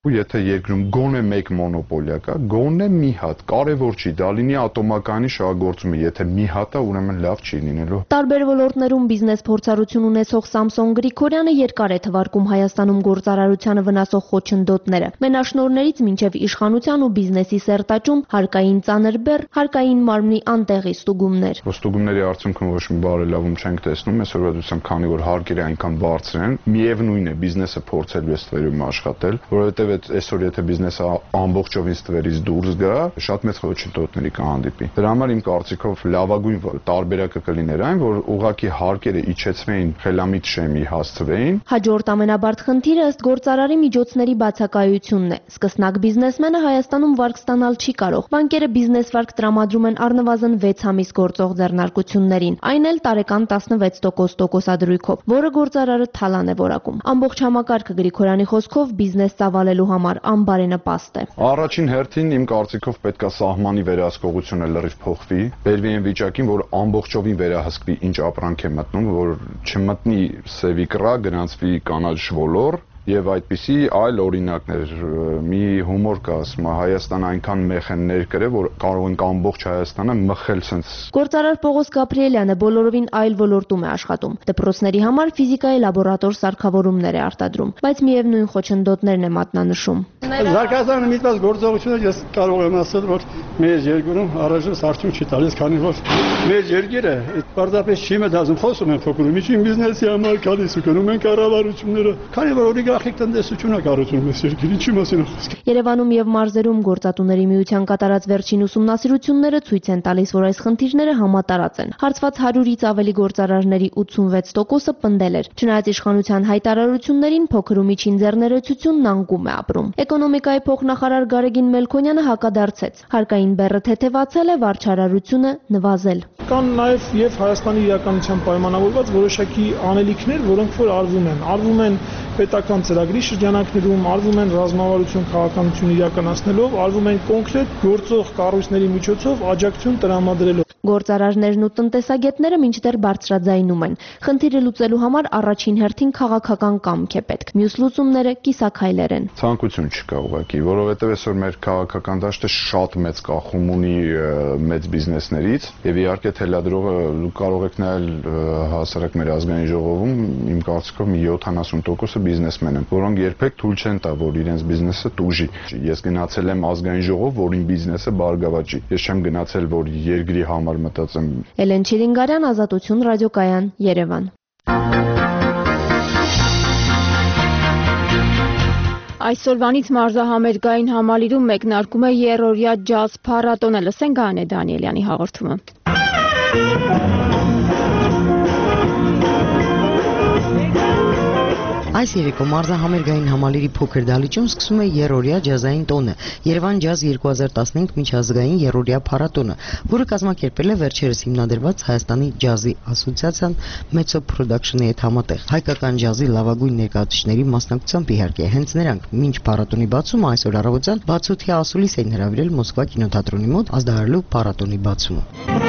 Եթե երկրում գոնե մեկ մոնոպոլիա կա, գոնե մի հատ, կարևոր չի, դա լինի ատոմակայանի շահագործումը, եթե մի հատ է, ուրեմն լավ չի լինելու։ Տարբեր ոլորտներում բիզնես փորձառություն ունեցող Սամսոն Գրիգորյանը երկար է թվարկում Հայաստանում գործարարությանը վնասող խոչընդոտները։ Մենաշնորհներից մինչև իշխանության ու բիզնեսի սերտաճում հարկային ծանր բեռ, հարկային մարմնի անտեղի ստուգումներ։ Ստուգումների արդյունքում ոչ մի բարելավում չենք տեսնում, այսօրվա դրությամբ քանի որ հարկերը այնքան բարձր են, միևնույն է բիզնեսը փորձելու է ստվերում աշխատել, որովհետև այսօր եթե բիզնեսը ամբողջովին ստվերից դուրս գա, շատ մեծ խոչընդոտների կհանդիպի։ Դրա համար իմ կարծիքով լավագույն տարբերակը կլիներ այն, որ ուղղակի հարկերը իջեցվեին, խելամիտ շեմի հասցվեին։ Հաջորդ ամենաբարդ խնդիրը ըստ գործարարի միջոցների բացակայությունն է։ Սկսնակ բիզնեսմենը Հայաստանում վարկ ստանալ չի կարող։ Բանկերը բիզնես վարկ տրամադրում են առնվազն վեց ամիս գործող ձեռնարկություններին, այն էլ տարեկան տասնվեց տոկոս տոկոսադրույքով, որը գործարարը թալան է որակում։ Ամբողջ համակարգը Գրիգորյանի խոսքով բիզնես ծավալելու համար անբարենպաստ է։ Առաջին հերթին իմ կարծիքով պետք է սահմանի վերահսկողությունը լրիվ փոխվի, բերվի այն վիճակին, որ ամբողջովին վերահսկվի ինչ ապրանք է մտնում, որ չմտնի սևի կռա, գրանցվի կանաչ ոլոր եւ այդպիսի այլ օրինակներ։ Մի հումոր կա, ասում է Հայաստանը այնքան մեխ են ներկրել, որ կարող ենք ամբողջ Հայաստանը մխել sense։ Գործարար Պողոս Գաբրիելյանը բոլորովին այլ ոլորտում է աշխատում։ Դպրոցների համար ֆիզիկայի լաբորատոր սարքավորումներ է արտադրում, բայց միևնույն խոչընդոտներն է մատնանշում։ Զարգացանը միտված գործողությունը ես կարող եմ ասել, որ մեր երկրում առայժմ արդյունք չի տալիս, քանի որ մեր երկիրը պարզապես չի մտածում, խոսում են փոքր ու միջին բիզնեսի համար, քանի սուկնում են կառավարությունները, քանի որ օլիգարխիկ տնտեսություն է կառուցում այս երկրի, ինչի մասին է խոսքը։ Երևանում եւ մարզերում գործատուների միության կատարած վերջին ուսումնասիրությունները ցույց են տալիս, որ այս խնդիրները համատարած են։ Հարցված հարյուրից ավելի գործարարների ութսունվեց տոկոսը պնդել էր։ Չնայած իշխանության հայտարարություններին փոքր ու միջին ձեռներեցությունն անկում է ապրում։ Էկոնոմիկայի փոխնախարար Գարեգին Մելքոնյանը հակադարձեց։ Հարկային բեռը թեթևացել է, վարչարարությունը նվազել։ Կան նաև եւ Հայաստանի իրականության պայմանավորված որոշակի անելիքներ, որոնք որ արվում են։ Արվում են պետական ծրագրի շրջանակներում, արվում են ռազմավարություն քաղաքականություն իրականացնելով, արվում են կոնկրետ գործող կառույցների միջոցով աջակցություն տրամադրելով։ Գործարարներն ու տնտեսագետները մինչդեռ բարձրաձայնում են։ Խնդիրը լուծելու համար առաջին հերթին քաղաքական կամք է պետք։ Մյուս լուծումները կիսաքայլեր են։ Ցանկություն չկա ուղղակի, որովհետև այսօր մեր քաղաքական դաշտը շատ մեծ կախում ունի մեծ բիզնեսներից եւ իհարկե թելադրողը կարող եք նայել հասարակ մեր ազգային ժողովում, իմ կարծիքով մի յոթանասուն տոկոսը բիզնեսմեն են, որոնք երբեք թույլ չեն տա, որ իրենց բիզնեսը տուժի։ Ես գնացել եմ ազգային ժողով, որին բիզնեսը բարգավաճի։ Ես չեմ գնացել, որ երկրի համար մտածեմ։ Էլեն Չիլինգարյան, Ազատություն, Ռադիոկայան, Երևան։ Այսօրվանից մարզահամերգային համալիրում մեկնարկում է երրորդյա ջազ փառատոնը։ Լսենք Անե Դանիելյանի հաղորդումը։ Այս երեկո մարզահամերգային համալիրի փոքր դահլիճում սկսում է երրորդյա ջազային տոնը՝ Երևան ջազ երկու հազար տասնհինգ միջազգային երրորդյա փառատոնը, որը կազմակերպել է վերջերս հիմնադրված Հայաստանի ջազի ասոցիացիան Մեծո Production-ի հետ համատեղ։ Հայկական ջազի լավագույն ներկայացուցիչների մասնակցությամբ իհարկե հենց նրանք մինչ փառատոնի բացումը այսօր առավոտյան բացօթյա ասուլիս էին հրավիրել Մոսկվա կինոթատրոնի մոտ ազդարարելու փառատոնի բացումը։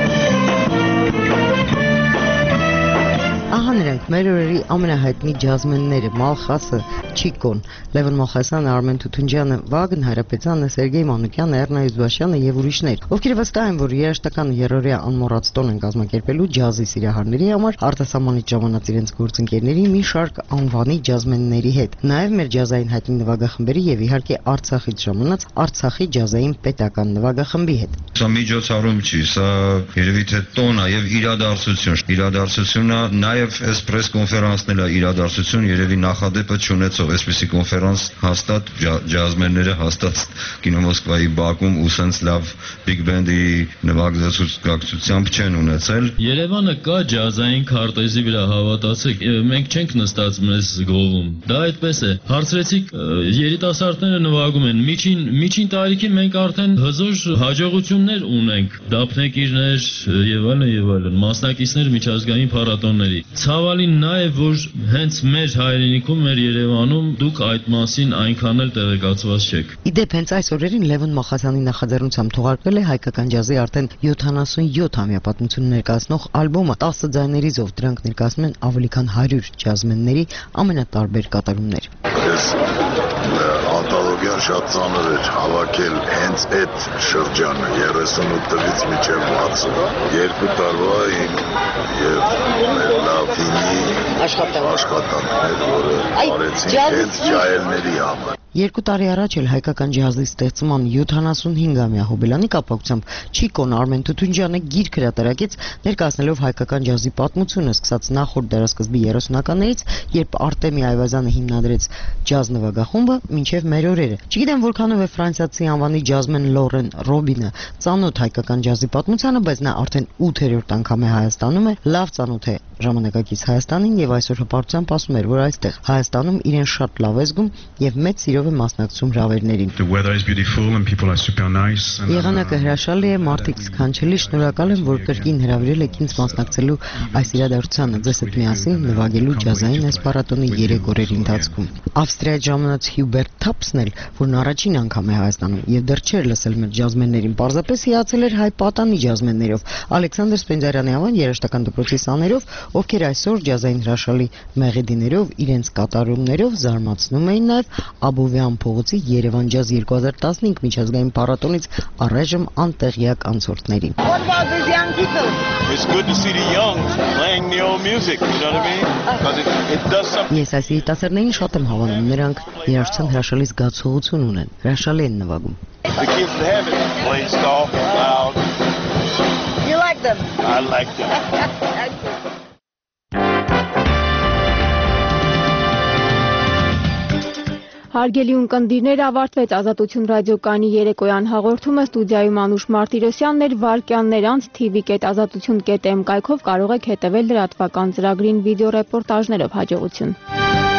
Ահա նրանք մեր օրերի ամենահայտնի ջազմենները՝ Մալխասը, Չիկոն, Լևոն Մոխասյանը, Արմեն Թութունջյանը, Վագն Հայրապետյանը, Սերգեյ Մանուկյանը, Էռնա Իզբաշյանը եւ ուրիշներ, ովքեր վստահ են, որ երաժշտական երրորդյա անմոռաց տոն են կազմակերպելու ջազի սիրահարների համար արտասահմանից ժամանած իրենց գործընկերների մի շարք անվանի ջազմենների հետ, նաեւ մեր ջազային հայտնի նվագախմբերի եւ իհարկե Արցախից ժամանած Արցախի ջազային պետական նվագախմբի հետ։ Սա միջոցառում չի, սա երևի թե տոն է եւ իրադարձություն։ Իրադարձությունը նաեւ այս պրես կոնֆերանսն էլ է իրադարձություն, երևի նախադեպը չունեցող այսպիսի կոնֆերանս հաստատ ջազմերները հաստատ կինո Մոսկվայի Բաքում ու սենց լավ բիգ բենդի նվագակցությամբ չեն ունեցել։ Երևանը կա ջազային քարտեզի վրա, հավատացեք, մենք չենք նստած մեզ գովում։ Դա այդպես է։ Հարցրեցիք, երիտասարդները նվագում են, միջին միջին տարիքի մենք արդեն հզոր հաջողություններ ունենք, դափնեկիրներ եւ այլն եւ այլն, մասնակիցներ միջազգային փառատոնների։ Ցավալին նա է, որ հենց մեր հայրենիքում, մեր Երևանում դուք այդ մասին այնքան էլ տեղեկացված չեք։ Իդեպ հենց այս օրերին Լևոն Մոխասյանի նախաձեռնությամբ թողարկվել է հայկական ջազի արդեն յոթանասունյոթ-ամյա պատմություն ներկայացնող ալբոմը տասը ձայներիով, դրանք ներկայացնում են ավելի քան հարյուր ջազմենների ամենատարբեր կատարումներ։ անտոլոգիան շատ ծանր էր, հավաքել հենց այդ շրջանը երեսունութ տվից մինչև վաթսուն, երկու տարվա իմ եւ մեր լավինի աշխատանքներ, որը արեցին հենց ջահելների համար։ Երկու տարի առաջ էլ հայկական ջազի ստեղծման յոթանասունհինգամյա հոբելանի կապակցությամբ Չիկոն Արմեն Թութունջյանը գիրք հրատարակեց ներկայացնելով հայկական ջազի պատմությունը սկսած նախորդ դարաշրջանի երեսունականներից, երբ Արտեմի Այվազյանը հիմնադրեց ջազ նվագախումբը, մինչև մեր օրերը։ Չգիտեմ որքանով է ֆրանսիացի անվանի ջազմեն Լորեն Ռոբինը ծանոթ հայկական ջազի պատմությանը, բայց նա արդեն ութերորդ անգամ է Հայաստանում է, լավ ծանոթ է ժամանակակից Հայաստանին եւ այսօր հպարտությամբ ասում էր, որ այստեղ Հայաստանում իրեն շատ լավ է զգում եւ մեծ սիրով է մասնակցում հրավերներին։ Եղանակը հրաշալի է, մարդիկ սքանչելի, շնորհակալ եմ, որ կրկին հրավիրել եք ինձ մասնակցելու այս իրադարձությանը, ձեզ հետ միասին նվագելու ջազային այս փառատոնի երեք օրերի ընթացքում։ Ավստրիայից ժամանած Հյուբերտ Թապսն էլ, որն առաջին անգամ է Հայաստանում եւ դեռ չէր լսել մեր ջազմեններին, պարզապես հիացել էր հայ պատանի ջազմեններով, Ալեքսանդր Սպենդիարյանի անվան երաժշտական դպրոցի սաներով, ովքեր այսօր ջազային հրաշալի մեղեդիներով իրենց կատարումներով զարմացնում էին նաև Աբովյան փողոցի Երևան ջազ երկու հազար տասնհինգ միջազգային փառատոնից առայժմ անտեղյակ անցորդներին։ Ես այս երիտասարդներին շատ եմ հավանում, նրանք երաժշտության հրաշալի զգացողություն ունեն, հրաշալի են նվագում։ You like them? I like them. Հարգելի ունկնդիրներ, ավարտվեց Ազատություն ռադիոկայանի երեկոյան հաղորդումը, ստուդիայում Անուշ Մարտիրոսյանն էր, վարկյաններ անց թի վի կետ ազատություն կետ էմ կայքով կարող եք հետևել լրատվական ծրագրին վիդեո ռեպորտաժներով։ Հաջողություն։